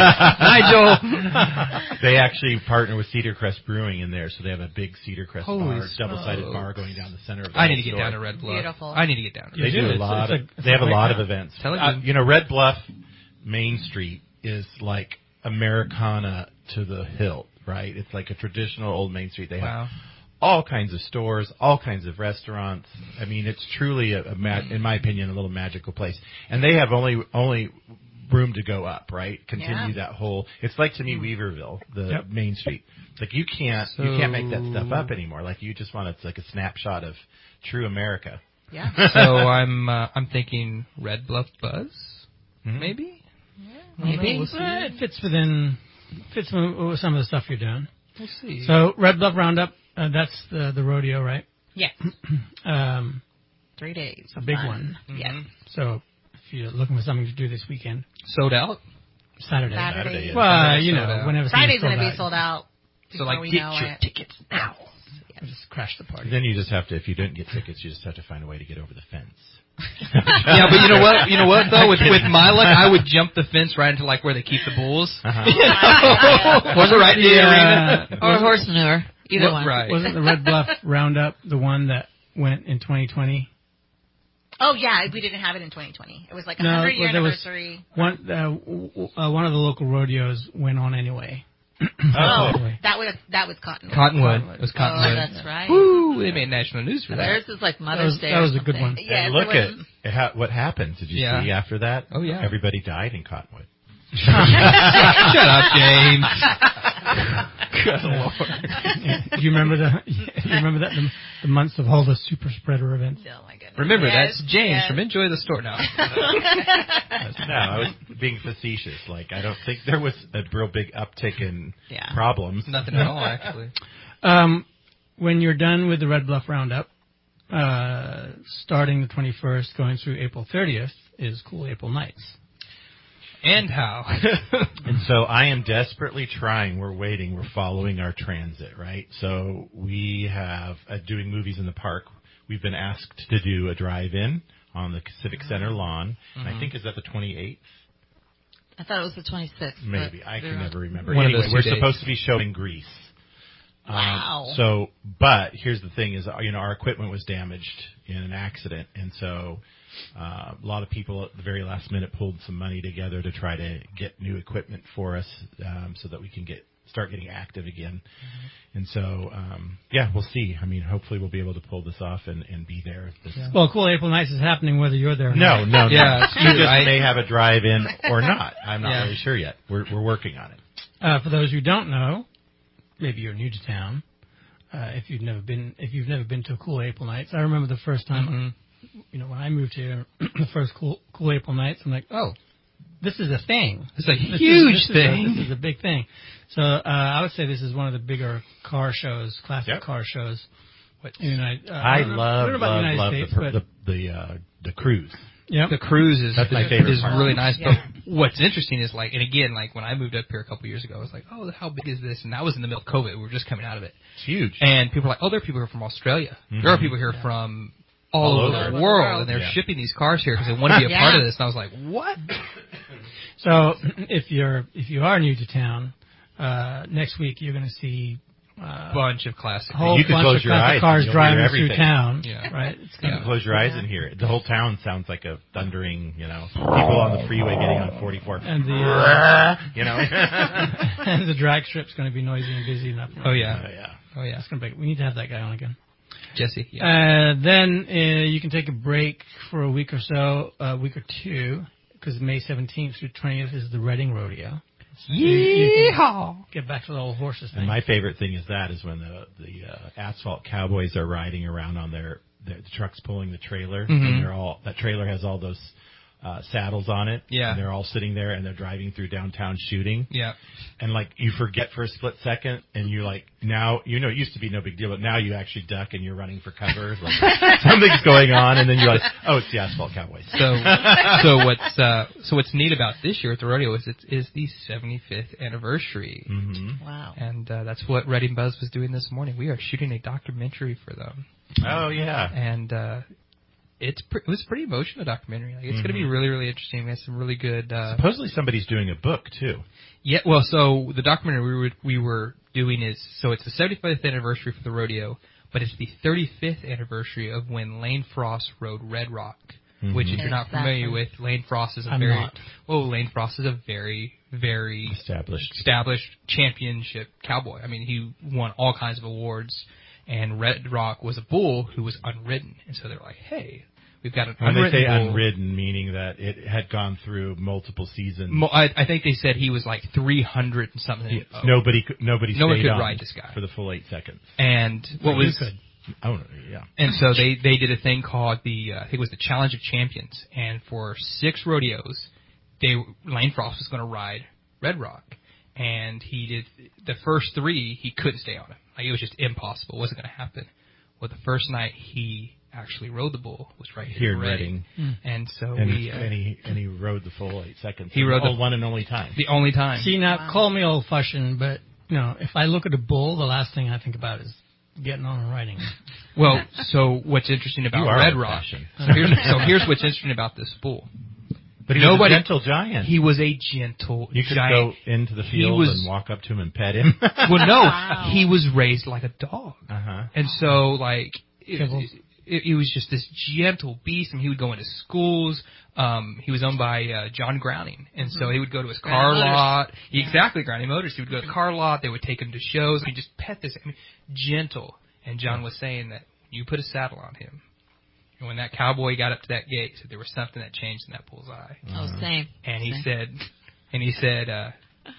Nigel. They actually partner with Cedar Crest Brewing in there, so they have a big Cedar Crest Holy bar, double-sided smokes. bar going down the center of the I need whole to get store. down to Red Bluff. Beautiful. I need to get down. They You do do. a It's- lot. it's of, a- it's they a have a great lot of town. events. Tell you. Uh, you know, Red Bluff Main Street is like Americana to the hilt, right? It's like a traditional old Main Street. They have Wow. all kinds of stores, all kinds of restaurants. I mean, it's truly a, a ma- in my opinion, a little magical place. And they have only only room to go up, right? Continue Yeah. that whole. It's like to me Weaverville, the Yep. Main Street. Like you can't you can't make that stuff up anymore. Like you just want it's like a snapshot of true America. Yeah. So I'm uh, I'm thinking Red Bluff Buzz, Mhm. maybe. Maybe. We'll see. Uh, it fits within fits with with some of the stuff you're doing. We'll see. So Red Bluff Roundup, uh, that's the the rodeo, right? Yes. Um, Three days. a big Fun. one. Yes. So if you're looking for something to do this weekend, Sold out. Saturday. Saturday. Saturday, yeah. Well, you Sold know, out. whenever Friday's going gonna to be sold out. So before like we get know your it. tickets now. Just crash the party. Then you just have to, if you didn't get tickets, you just have to find a way to get over the fence. Yeah, but you know what? You know what though? With with my luck, I would jump the fence right into like where they keep the bulls. Uh-huh. Was it right in the Yeah. arena? Or horse manure. Either What- one. right. Wasn't the Red Bluff Roundup the one that went in twenty twenty? Oh yeah, we didn't have it in twenty twenty. It was like a No, hundred year well, there was- anniversary. One uh, w- w- uh, one of the local rodeos went on anyway. Oh, cool. that was that was Cottonwood. Cottonwood. It was Oh, Cottonwood. that's right. Woo! They made national news for that. Theirs is like That Mother's was, Day. that or was a good something. one. Yes, and look it was, at how, what happened. Did you Yeah. see after that? Oh, yeah. Everybody died in Cottonwood. Shut up, James. Good lord! Do you remember the? You remember that the, the months of all the super spreader events? Oh my goodness. Remember, Yes, that's James yes. from Enjoy the Store now. No, I was being facetious. Like, I don't think there was a real big uptick in Yeah. problems. Nothing at all, actually. Um, when you're done with the Red Bluff Roundup, uh, starting the twenty-first, going through April thirtieth, is Cool April Nights. And how? And so I am desperately trying. We're waiting. We're following our transit, right? So we have, uh, doing movies in the park, we've been asked to do a drive-in on the Civic Center lawn. And I think, is that the twenty-eighth? I thought it was the twenty-sixth. Maybe. but I they're can not- never remember. One of Anyway, those two we're days. supposed to be showing Grease. Um, Wow. So, but here's the thing: is you know our equipment was damaged in an accident, and so uh, a lot of people at the very last minute pulled some money together to try to get new equipment for us, um, so that we can get start getting active again. Mm-hmm. And so, um, yeah, we'll see. I mean, hopefully, we'll be able to pull this off and, and be there. This, Well, Cool April Nights is happening whether you're there or no, not. no, no. Yeah, it's you true. just I- may have a drive-in or not. I'm not Yeah. really sure yet. We're we're working on it. Uh, for those who don't know, maybe you're new to town. Uh, if you've never been, if you've never been to a Cool April Nights, I remember the first time, Mhm. you know, when I moved here, the first Cool Cool April Nights, I'm like, oh, this is a thing. It's a This is- huge this is a- thing. this is a big thing. So uh, I would say this is one of the bigger car shows, classic Yep. car shows. In the United, uh, I don't know- love, I don't know about love, the United love States, the per- but the the, uh, the cruise. yep. The cruise is That's my is- favorite is part. really nice. Yeah. But what's interesting is like, and again, like when I moved up here a couple years ago, I was like, oh, how big is this? And that was in the middle of COVID. We were just coming out of it. It's huge. And people are like, oh, there are people here from Australia. Mhm. There are people here from all, All over over. the All world, over the and they're Yeah. shipping these cars here because they want to be a Yeah. part of this. And I was like, what? So if you're if you are new to town, uh, next week you're going to see uh, bunch of classic. a whole You can bunch close of your classic eyes cars and you'll driving hear through everything. town. Yeah. Right. It's You gonna, can close your eyes and hear it. The whole town sounds like a thundering, you know, people on the freeway getting on forty-four. and the uh, You know? and the drag strip's going to be noisy and busy enough. Oh yeah. Oh, yeah. Oh yeah. It's going to be. We need to have that guy on again. Jesse. Yeah. Uh, then uh, you can take a break for a week or so, a week or two, because May seventeenth through twentieth is the Reading Rodeo. Yeehaw! Get back to the old horses thing. And my favorite thing is that is when the the uh, asphalt cowboys are riding around on their, their the trucks pulling the trailer, Mhm. and they're all that trailer has all those uh, saddles on it. Yeah. And they're all sitting there and they're driving through downtown shooting. Yeah. And like you forget for a split second, and you're like, now you know it used to be no big deal, but now you actually duck and you're running for cover. Like something's going on, and then you're like, oh, it's the asphalt cowboys. So, so what's uh, so what's neat about this year at the rodeo is it is the seventy-fifth anniversary, Mm-hmm. Wow. and uh, that's what Reading Buzz was doing this morning. We are shooting a documentary for them, Oh yeah. and uh, it's pre- it was a pretty emotional documentary. Like, it's going to be Mhm. really really interesting. We have some really good. Uh, Supposedly somebody's doing a book too. Yeah, well, so the documentary we were we were doing is so it's the seventy-fifth anniversary for the rodeo, but it's the thirty-fifth anniversary of when Lane Frost rode Red Rock. Mhm. Which, if you're not Exactly. familiar with, Lane Frost is a I'm very not. well, Lane Frost is a very very Established. established championship cowboy. I mean, he won all kinds of awards, and Red Rock was a bull who was unridden, and so they're like, hey. We've got an When they unridden say bull. unridden, meaning that it had gone through multiple seasons. Mo- I, I think they said he was like three hundred and something. Yes, Oh. nobody, could- nobody, No one stayed could on ride this guy. for the full eight seconds. And what You was could. Oh no, yeah. and so they they did a thing called the uh, I think it was the Challenge of Champions, and for six rodeos, they Lane Frost was going to ride Red Rock, and he did the first three. He couldn't stay on him. Like, it was just impossible. It wasn't going to happen. Well, the first night he actually rode the bull was right here, Here in in Reading, Mm. and so And, we uh, and he and he rode the full eight seconds. He rode the- oh, one and only time. the only time. See, now, Wow. call me old-fashioned, but, you know, if I look at a bull, the last thing I think about is getting on and riding. Well, so what's interesting about You are Red Rock? old-fashioned. So here's, so here's w's interesting about this bull. But he Nobody- was a gentle giant. He was a gentle you could giant. go into the He field was- and walk up to him and pet him. Well, no, Wow. he was raised like a dog, Uh huh. and so like it, Kibbles. it, it was just this gentle beast. And he would go into schools. Um, he was owned by uh, John Growning, and so he would go to his car Growning Motors. lot. Exactly, Growning Motors. He would go to the car lot. They would take him to shows. He just pet this. I mean, gentle. And John was saying that you put a saddle on him. And when that cowboy got up to that gate, he said there was something that changed in that bull's eye. Oh, same. And he Same. said, and he said, uh,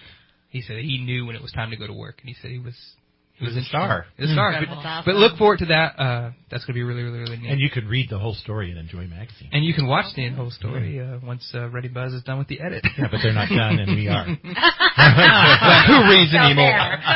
he said he knew when it was time to go to work. And he said he was, he was He was a star. He was a star. Incredible. But, That's but awesome. look forward to that. Uh, that's going to be really, really, really neat. And you could read the whole story in Enjoy Magazine. And you can watch the whole story uh, once uh, Ready Buzz is done with the edit. Yeah, but they're not done, and we are. Well, who reads anymore?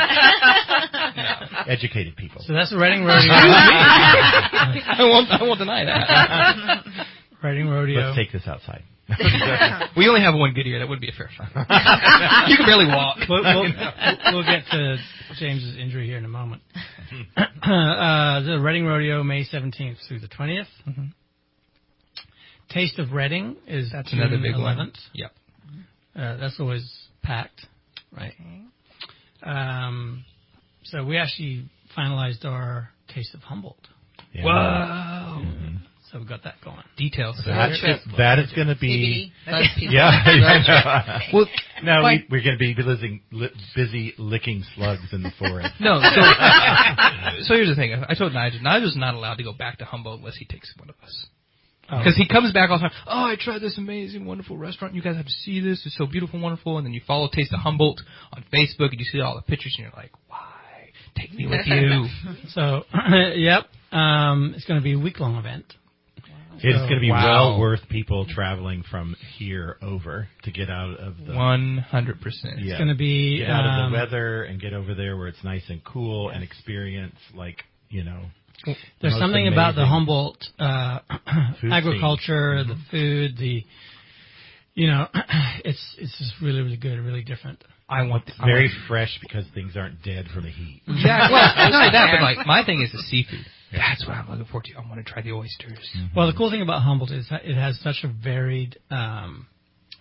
Educated people. So that's the Reading Rodeo. I won't. I won't deny that. Reading Rodeo. Let's take this outside. We only have one good ear. That would be a fair fight. You can barely walk. We'll, we'll, we'll get to James's injury here in a moment. uh, the Reading Rodeo, May seventeenth through the twentieth. Mhm. Taste of Reading is That's June another big eleventh. one. Yep. Uh, that's always packed, right? Um, so we actually finalized our Taste of Humboldt. Yeah. Whoa. Mhm. So we got that going. Details. That is, that is going to be. C B D. Buzz people. Yeah. Well, no, we, quite- we're going to be busy, li- busy licking slugs in the forest. No, so, so here's the thing. I told Nigel, Nigel's not allowed to go back to Humboldt unless he takes one of us. Oh. Because he comes back all the time, oh, I tried this amazing, wonderful restaurant. You guys have to see this. It's so beautiful, wonderful. And then you follow Taste of Humboldt on Facebook, and you see all the pictures, and you're like, why? Take me with you. So, yep, um, it's going to be a week-long event. It's going to be Wow. well worth people traveling from here over to get out of the one hundred percent. Yeah. It's going to be get out um, of the weather and get over there where it's nice and cool and experience like you know. There's most something about the amazing Humboldt uh, food agriculture, scene. the food, the you know, it's it's just really really good, really different. I want It's I very want- fresh because things aren't dead from the heat. Yeah, well, not only that, but like my thing is the seafood. That's what I'm looking forward to. I want to try the oysters. Well, the cool thing about Humboldt is that it has such a varied um,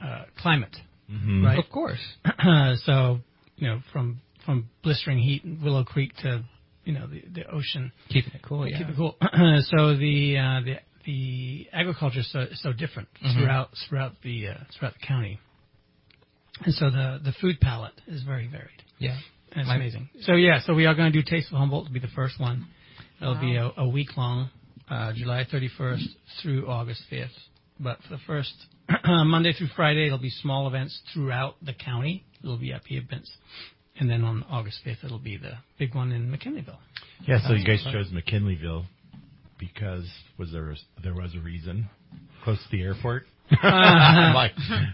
uh, climate, Mm-hmm. right? Of course. So, you know, from from blistering heat in Willow Creek to, you know, the, the ocean. Keeping it cool, yeah. Keep it cool. So the uh, the the agriculture is so, so different Mm-hmm. throughout throughout the uh, throughout the county, and so the the food palette is very varied. Yeah. And it's My- amazing. So yeah, so we are going to do Taste of Humboldt. It'll be the first one. It'll Wow. be a, a week long, uh, July thirty-first through August fifth. But for the first Monday through Friday, it'll be small events throughout the county. It'll be V I P events. And then on August fifth, it'll be the big one in McKinleyville. Yeah, so you guys chose McKinleyville because was there a, there was a reason close to the airport? Like,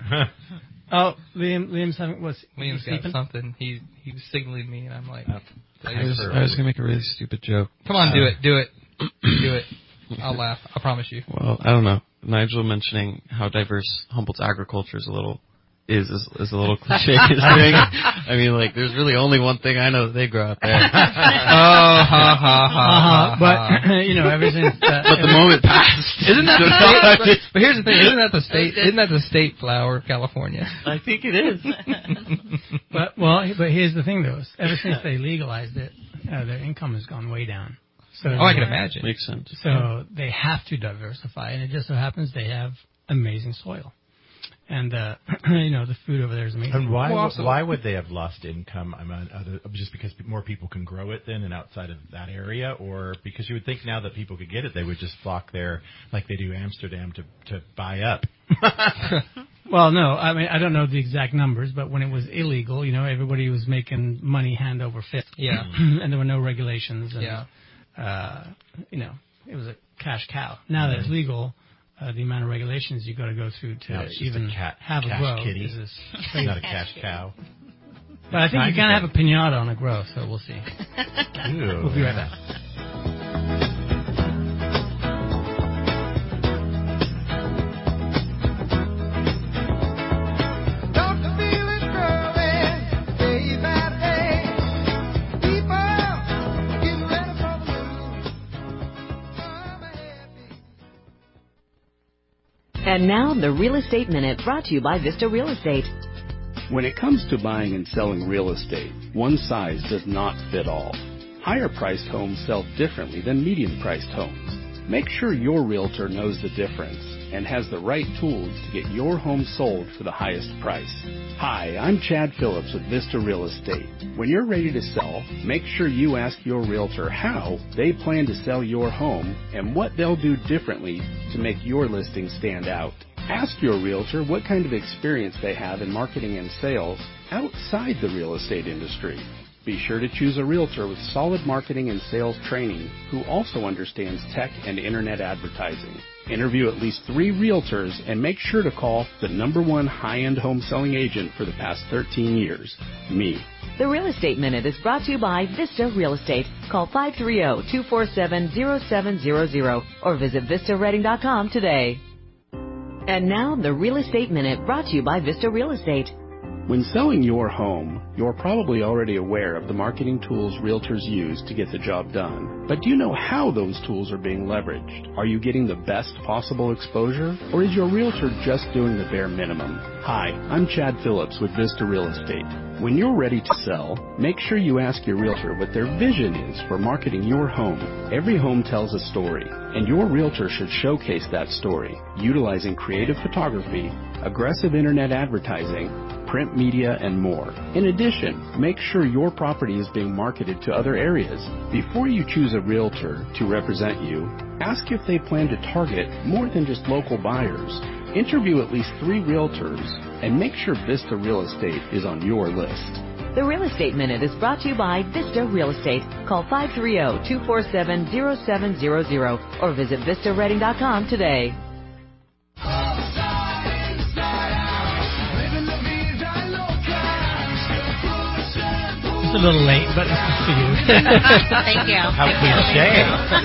Oh, Liam, Liam's having, was Liam's he got sleeping? something. He he was signaling me, and I'm like, Uh, I was, I was going to make a really stupid joke. come on, do Uh, it, do it, do it. I'll laugh. I promise you. Well, I don't know. Nigel mentioning how diverse Humboldt's agriculture is a little is is, is a little cliche. I mean, like, there's really only one thing I know that they grow out there. Oh, ha ha ha. Uh-huh. ha. But, you know, ever since... Uh, But the moment passed. Isn't that the state? But, but here's the thing. Isn't that the state? Isn't that the state flower of California? I think it is. But, well, but here's the thing, though. Ever since they legalized it, uh, their income has gone way down. So Oh, I can imagine. Makes sense. So they have to diversify, and it just so happens they have amazing soil. And, uh, you know, the food over there is amazing. and why Well, w- also- why would they have lost income? I mean, other, just because more people can grow it then and outside of that area, or because you would think now that people could get it, they would just flock there like they do Amsterdam to to buy up. Well, no, I mean, I don't know the exact numbers, but when it was illegal, you know, everybody was making money hand over fist. Yeah. And there were no regulations. And, Yeah. uh, you know, it was a cash cow. Now that it's legal, uh, the amount of regulations you got to go through to Now it's just even a cat, have a cash grow kitty. is this It's crazy. not a cash cow. But I think you Kind can of have a pinata on a grow, so we'll see. Ew. We'll be right back. And now, the Real Estate Minute, brought to you by Vista Real Estate. When it comes to buying and selling real estate, one size does not fit all. Higher-priced homes sell differently than medium-priced homes. Make sure your realtor knows the difference and has the right tools to get your home sold for the highest price. Hi, I'm Chad Phillips with Vista Real Estate. When you're ready to sell, make sure you ask your realtor how they plan to sell your home and what they'll do differently to make your listing stand out. Ask your realtor what kind of experience they have in marketing and sales outside the real estate industry. Be sure to choose a realtor with solid marketing and sales training who also understands tech and internet advertising. Interview at least three realtors and make sure to call the number one high-end home selling agent for the past thirteen years, me. The Real Estate Minute is brought to you by Vista Real Estate. Call five three zero, two four seven, zero seven zero zero or visit vista redding dot com today. And now, the Real Estate Minute, brought to you by Vista Real Estate. When selling your home, you're probably already aware of the marketing tools realtors use to get the job done. But do you know how those tools are being leveraged? Are you getting the best possible exposure? Or is your realtor just doing the bare minimum? Hi, I'm Chad Phillips with Vista Real Estate. When you're ready to sell, make sure you ask your realtor what their vision is for marketing your home. Every home tells a story, and your realtor should showcase that story, utilizing creative photography, aggressive internet advertising, print media, and more. In addition, make sure your property is being marketed to other areas. Before you choose a realtor to represent you, ask if they plan to target more than just local buyers. Interview at least three realtors and make sure Vista Real Estate is on your list. The Real Estate Minute is brought to you by Vista Real Estate. Call five three zero, two four seven, zero seven zero zero or visit vista redding dot com today. It's a little late, but it's good for you. Thank you. How Thank you. cliche.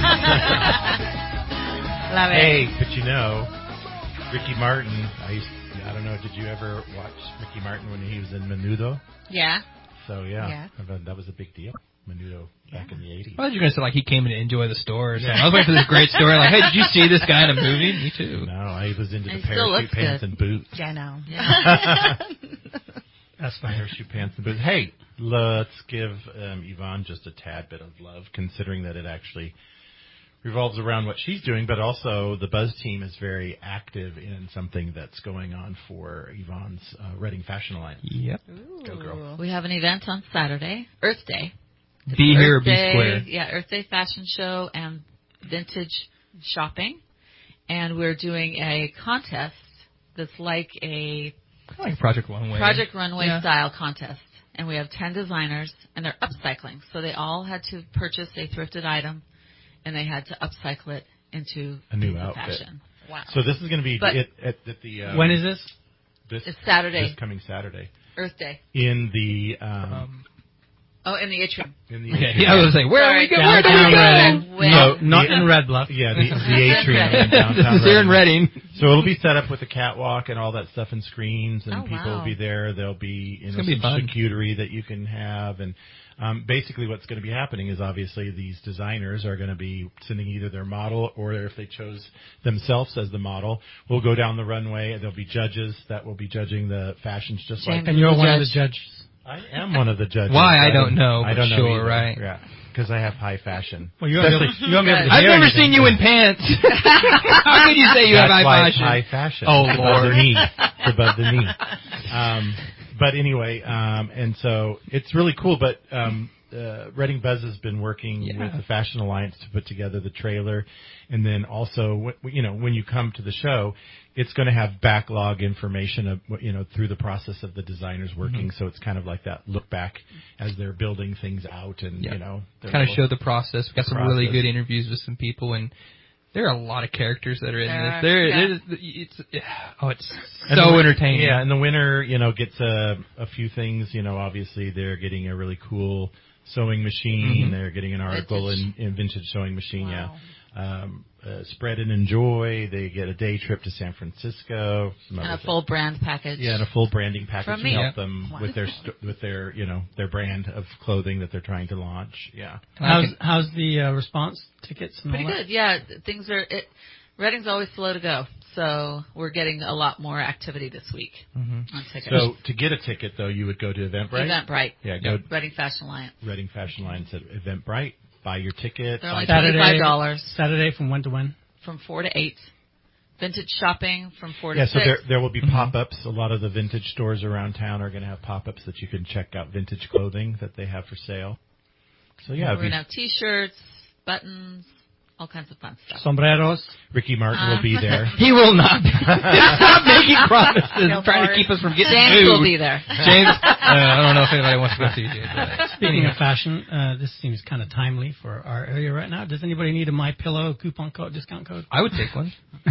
Love it. Hey, but you know, Ricky Martin. I used. I don't know. Did you ever watch Ricky Martin when he was in Menudo? Yeah. So yeah, Yeah. I bet that was a big deal. Menudo back in the eighties. I thought you were going to say, like, he came in to enjoy the store or something. I was waiting for this great story. Like, hey, did you see this guy in a movie? Me too. No, I was into And the he still parachute looks pants good. and boots. Yeah, I know. Yeah. That's fine. Parachute pants and boots. Hey, let's give um, Yvonne just a tad bit of love, considering that it actually revolves around what she's doing, but also the Buzz team is very active in something that's going on for Yvonne's uh, Reading Fashion Alliance. Yep. Go, girl. We have an event on Saturday, Earth Day. It's Be here or Earth be Day, square. Yeah, Earth Day fashion show and vintage shopping. And we're doing a contest that's like a Kind of like Project Runway. Project Runway Yeah. style contest. And we have ten designers, and they're upcycling. So they all had to purchase a thrifted item, and they had to upcycle it into A new into outfit. fashion. Wow. So this is going to be But- it, at, at the um, When is this? this It's Saturday. this coming Saturday Earth Day. in the um, Um, Oh, in the atrium. in the okay, atrium. I was like, where are we Sorry. going? Where do we Downtown go? Reading. When- No, not the- in Red Bluff. yeah the, the atrium in downtown This is here in Reading. Reading. So it'll be set up with a catwalk and all that stuff and screens, and Oh, people wow. will be there. There'll be you know gonna be some fun. charcuterie that you can have, and um, basically what's going to be happening is obviously these designers are going to be sending either their model or if they chose themselves as the model, we'll go down the runway. There'll be judges that will be judging the fashions, just like James. And you're The one of the judge. judges. I am one of the judges. Why, I don't know, I but don't know sure, either. right. Yeah, because I have high fashion. Well, you won't be able, Especially- you won't be able to I've hear never anything. seen you in pants. How could you say you have That's high why fashion? it's high fashion. Oh, It's above Lord. the knee. It's above the knee. Um, but anyway, um, and so it's really cool. But um, uh, Reading Buzz has been working Yeah. with the Fashion Alliance to put together the trailer, and then also, wh- you know, when you come to the show, it's going to have backlog information of, you know, through the process of the designers working. Mm-hmm. So it's kind of like that look back as they're building things out, and Yep. you know, their Kind of little- show the process. We got some really process. good interviews with some people, and there are a lot of characters that are in There this. are, There, yeah. it is, it's oh, it's And so the win- entertaining. Yeah, and the winner, you know, gets a, a few things. You know, obviously they're getting a really cool sewing machine. Mhm. They're getting an article in, Vintage. in vintage sewing machine. Wow. Yeah. Um, uh, spread and enjoy. They get a day trip to San Francisco. Some And other a things. full brand package. Yeah, and a full branding package From to me. help Yeah. them Wow. with their st- with their you know their brand of clothing that they're trying to launch. Yeah. How's how's the uh, response? Tickets and Pretty all that? good. Yeah, things are. It, Reading's always slow to go, so we're getting a lot more activity this week Mm-hmm. on tickets. So to get a ticket though, you would go to Eventbrite. Eventbrite, Yeah, go Reading Fashion Alliance. Reading Fashion Alliance at Eventbrite. Buy your ticket. They're buy only Saturday- twenty-five dollars Saturday from when to when? from four to eight. Vintage shopping from four to Yeah, so six. there there will be Mhm. pop-ups. A lot of the vintage stores around town are going to have pop-ups that you can check out vintage clothing that they have for sale. So yeah, we're if you- gonna have T-shirts, buttons, all kinds of fun stuff. Sombreros. Ricky Martin Uh, will be there. He will not. Stop making promises. Go Trying for to it. keep us from getting James food. will be there. James, uh, I don't know if anybody wants to go see you, James. but- Speaking of fashion, uh, this seems kind of timely for our area right now. Does anybody need a My Pillow coupon code, discount code? I would take one.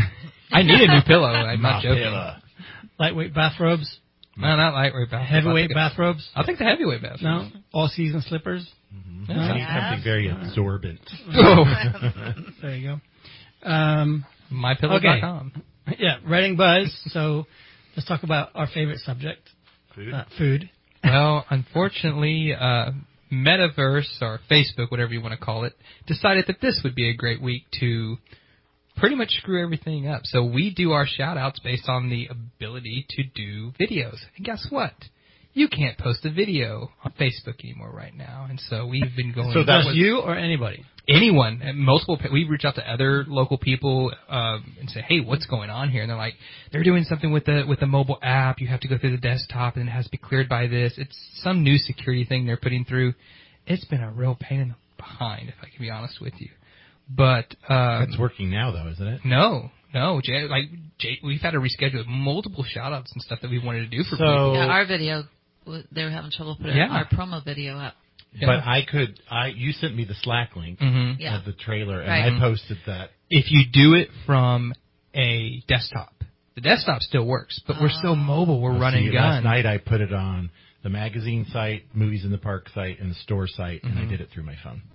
I need a new pillow. I'm not joking. Mapilla. Lightweight bathrobes, No, not lightweight bath. heavyweight I'll take a- bathrobes. I'll take the heavyweight bath. No, all season slippers. Mhm. Yeah. I need something very absorbent. Oh. There you go. Um, my pillow dot com. yeah, Reading Buzz. So let's talk about our favorite subject, Food. uh, food. Well, unfortunately, uh, Metaverse or Facebook, whatever you want to call it, decided that this would be a great week to pretty much screw everything up. So we do our shout outs based on the ability to do videos. And guess what? You can't post a video on Facebook anymore right now. And so we've been going... So that Just was- you or anybody? Anyone, and multiple, we reach out to other local people um, and say, "Hey, what's going on here?" And they're like, "They're doing something with the with the mobile app. You have to go through the desktop, and it has to be cleared by this. It's some new security thing they're putting through. It's been a real pain in the behind, if I can be honest with you. But um, That's working now, though, isn't it? no, no, Jay, like Jay, we've had to reschedule multiple shout-outs and stuff that we wanted to do for So- people. Yeah, our video, w- they were having trouble putting Yeah. our promo video up. Yeah. But I could. I you sent me the Slack link Mhm. Yeah. of the trailer, and Right. I posted that. If you do it from a desktop, the desktop still works, but we're so Oh. mobile, we're Let's running see, gun. Last night I put it on the magazine site, Movies in the Park site, and the store site, and I Mhm. did it through my phone.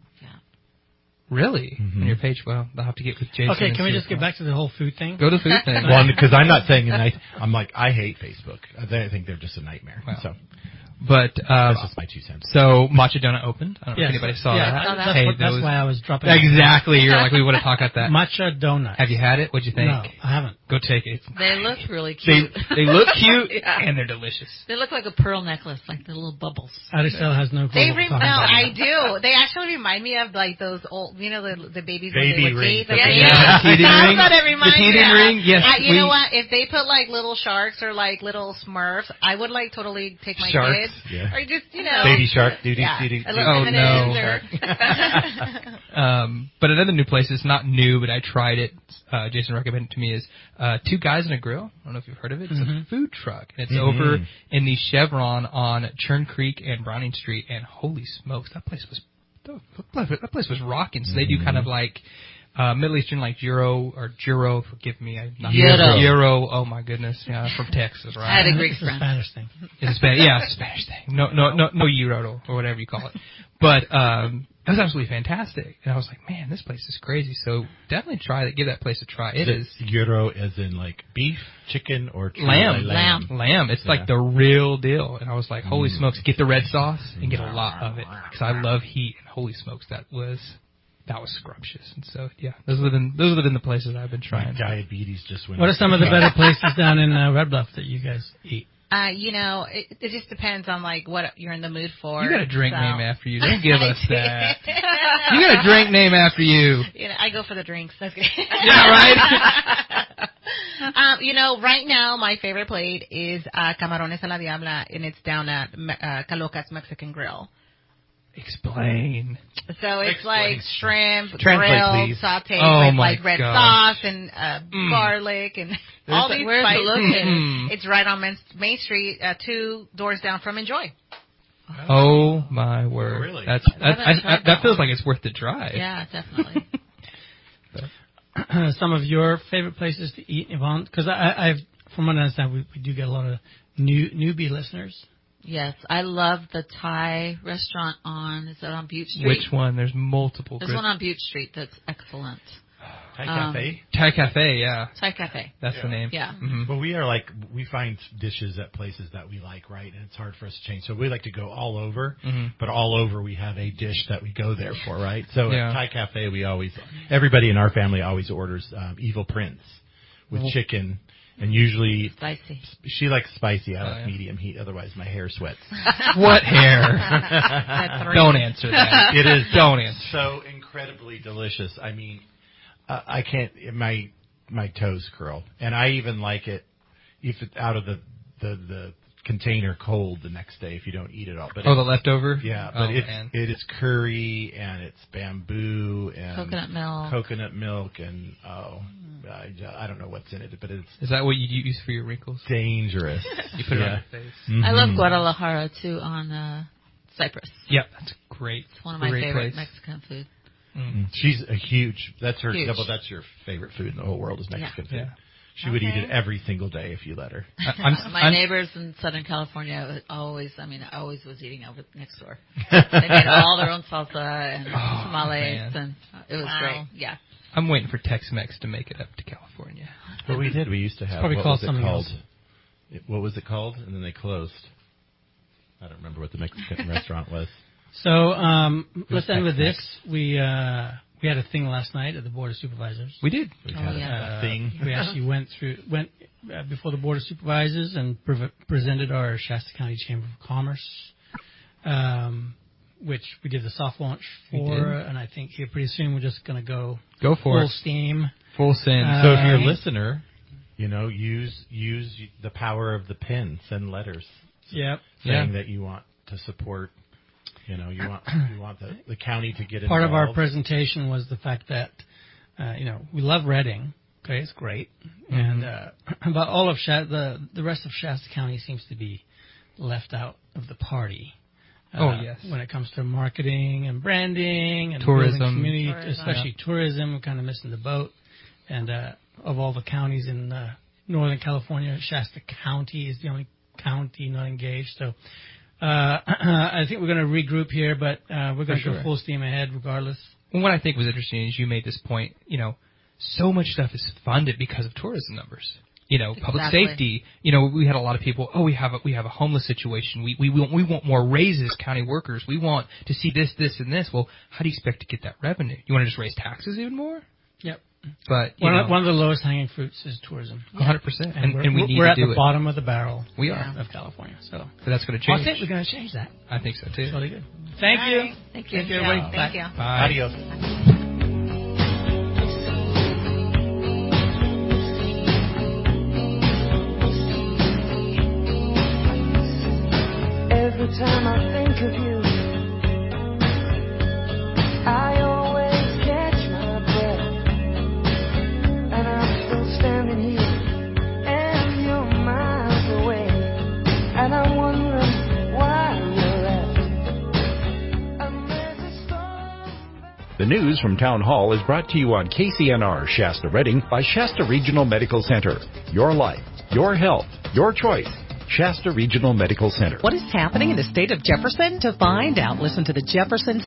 Really? Mhm. On your page? Well, I'll have to get with Jason. Okay, and can we see just get what's back to the whole food thing? going on. Go to food thing. Well, because I'm not saying a night. I'm like I hate Facebook. I think they're just a nightmare. Wow. So But uh, That's just my two cents. So Matcha Donut opened. I don't know Yes. if anybody saw Yeah, that. I- that's, Hey, what, that's those- why I was dropping. Exactly. You're like, we want to talk about that. Matcha donut. Have you had it? What'd you think? No, I haven't. Go take it. It's They look really They cute. they look cute Yeah. and they're delicious. They look like a pearl necklace, like the little bubbles. Araceli has no clue They what we're re- talking no, about. I do. They actually remind me of like those old, you know, the the babies Baby when they were rings. teeth. Yeah, Yeah, yeah. The teething That's ring. what it reminds The me teething of. ring, yes, I, you we- know what? If they put like little sharks or like little Smurfs, I would like totally take my Sharks. kids Yeah. or just you know Baby shark, doo-doo, yeah, doo-doo, a doo-doo. little Oh, M and M's no. Um, but another new place that's not new, but I tried it. Uh, Jason recommended it to me is uh, Two Guys and a Grill. I don't know if you've heard of it. It's Mhm. a food truck. And it's Mhm. over in the Chevron on Churn Creek and Browning Street. And holy smokes, that place was that place, that place was rocking. So they do kind of like uh, Middle Eastern, like gyro or gyro. Forgive me, I'm not Gyro. gyro. Oh my goodness, yeah, I'm from Texas, right? I had a Greek It's a friend. Spanish thing. It's a Spanish, yeah, it's a Spanish thing. No, no, no, no gyro or whatever you call it. But um, it was absolutely fantastic, and I was like, man, this place is crazy. So definitely try that. Give that place a try. It is gyro, as in like beef, chicken, or true lamb, lamb. lamb. It's Yeah. like the real deal. And I was like, holy Mm. smokes, get the red sauce and get a lot of it because I love heat. And holy smokes, that was that was scrumptious. And so yeah, those have been those have been the places I've been My trying. diabetes just went. What are up. some of the better places down in uh, Red Bluff that you guys eat? Uh, you know, it, it just depends on like what you're in the mood for. You got a drink so. name after you. Don't give I us did. that. You got a drink name after you. You know, I go for the drinks. That's good. Yeah, right. um, you know, right now my favorite plate is uh, Camarones a la Diabla, and it's down at Me- uh, Caloca's Mexican Grill. Explain. So it's Explain. like shrimp, Translate, grilled, please. sauteed Oh, with my like red gosh. sauce and uh, Mm. garlic and all the- these where's it spices. located? Mm. It's right on Main, Main Street, uh, two doors down from Enjoy. Oh my word! Really? That's I that, haven't I, I, tried that that feels one. like it's worth the drive. Yeah, definitely. Some of your favorite places to eat, Yvonne? Because I, I, I've, from what I understand, we, we do get a lot of new newbie listeners. Yes, I love the Thai restaurant on, is that on Butte Street? Which one? There's multiple. There's good- one on Butte Street that's excellent. Thai um, Cafe. Thai Cafe. Yeah, Thai Cafe. that's Yeah. the name. Yeah. hmm Well, we are like we find dishes at places that we like, right? And it's hard for us to change. So we like to go all over, Mhm. but all over we have a dish that we go there for, right? So Yeah. at Thai Cafe, we always everybody in our family always orders um, Evil Prince with Well- chicken, and usually Spicy. she likes spicy. I Oh, like yeah. medium heat. Otherwise, my hair sweats. What hair? That's three. Don't answer that. It is Don't answer. so incredibly delicious. I mean, uh, I can't. My my toes curl, and I even like it if it's out of the the the container cold the next day if you don't eat it all. But Oh, it- the leftover. yeah, Oh, but it's man. it is curry and it's bamboo and Coconut milk. coconut milk and oh, I, I don't know what's in it, but it's Is that what you use for your wrinkles? dangerous. You put it on Yeah. your face. I love Mhm. Guadalajara too on uh, Cypress. Yep, that's great. It's one of my Great favorite place. Mexican food. Mm. She's a huge. That's her. Huge. Well, that's your favorite food in the whole world is Mexican Yeah. food. She would eat Okay. it every single day if you let her. I, I'm, My I'm, neighbors in Southern California always, I mean, I always was eating over next door. They made all their own salsa and Oh, tamales, man. and it was Wow. great. Yeah. I'm waiting for Tex-Mex to make it up to California. Well, we did. We used to have. probably what called was it something called? else. It, what was it called? And then they closed. I don't remember what the Mexican restaurant was. So um, let's was end with this. Tex-Mex. We uh, we had a thing last night at the Board of Supervisors. We did. We Oh, had yeah. a Uh, thing. we actually went through went uh, before the Board of Supervisors and pre- presented our Shasta County Chamber of Commerce, um, which we did the soft launch We for, did. and I think here pretty soon we're just going to go Go for full it. steam. Full send. Uh, So if you're a Okay. listener, you know, use use the power of the pen. Send letters Yep. saying Yeah. that you want to support. You know, you want you want the, the county to get Part of our involved. presentation was the fact that, uh, you know, we love Reading. Okay, it's great, and uh, but all of Sha- the the rest of Shasta County seems to be left out of the party. Uh, Oh, yes. When it comes to marketing and branding and Tourism. building community, Tourism. especially tourism, we're kind of missing the boat. And uh, of all the counties in uh, Northern California, Shasta County is the only county not engaged. So uh, I think we're going to regroup here, but uh, we're going to sure. go full steam ahead regardless. Well, what I think was interesting is you made this point, you know, so much stuff is funded because of tourism numbers. You know, public Exactly. safety. You know, we had a lot of people. Oh, we have a, we have a homeless situation. We we want we want more raises, county workers. We want to see this, this, and this. Well, how do you expect to get that revenue? You want to just raise taxes even more? Yep. But you One know, of, one of the lowest hanging fruits is tourism. one hundred percent. And, And, we're, and we need we're to at do the it. bottom of the barrel. We are. Of California. So But that's going to I change. think we're going to change that. I think so too. It's really good. Thank Bye. you. Thank you. Thank you, everybody. Yeah, Bye. thank you. Bye. Adios. Every time I think of you, I always catch my breath, and I'm still standing here, and you're miles away, and I'm wondering why you left. And there's a storm. The news from Town Hall is brought to you on K C N R Shasta Redding by Shasta Regional Medical Center. Your life, your health, your choice. Shasta Regional Medical Center. What is happening in the state of Jefferson? To find out, listen to the Jefferson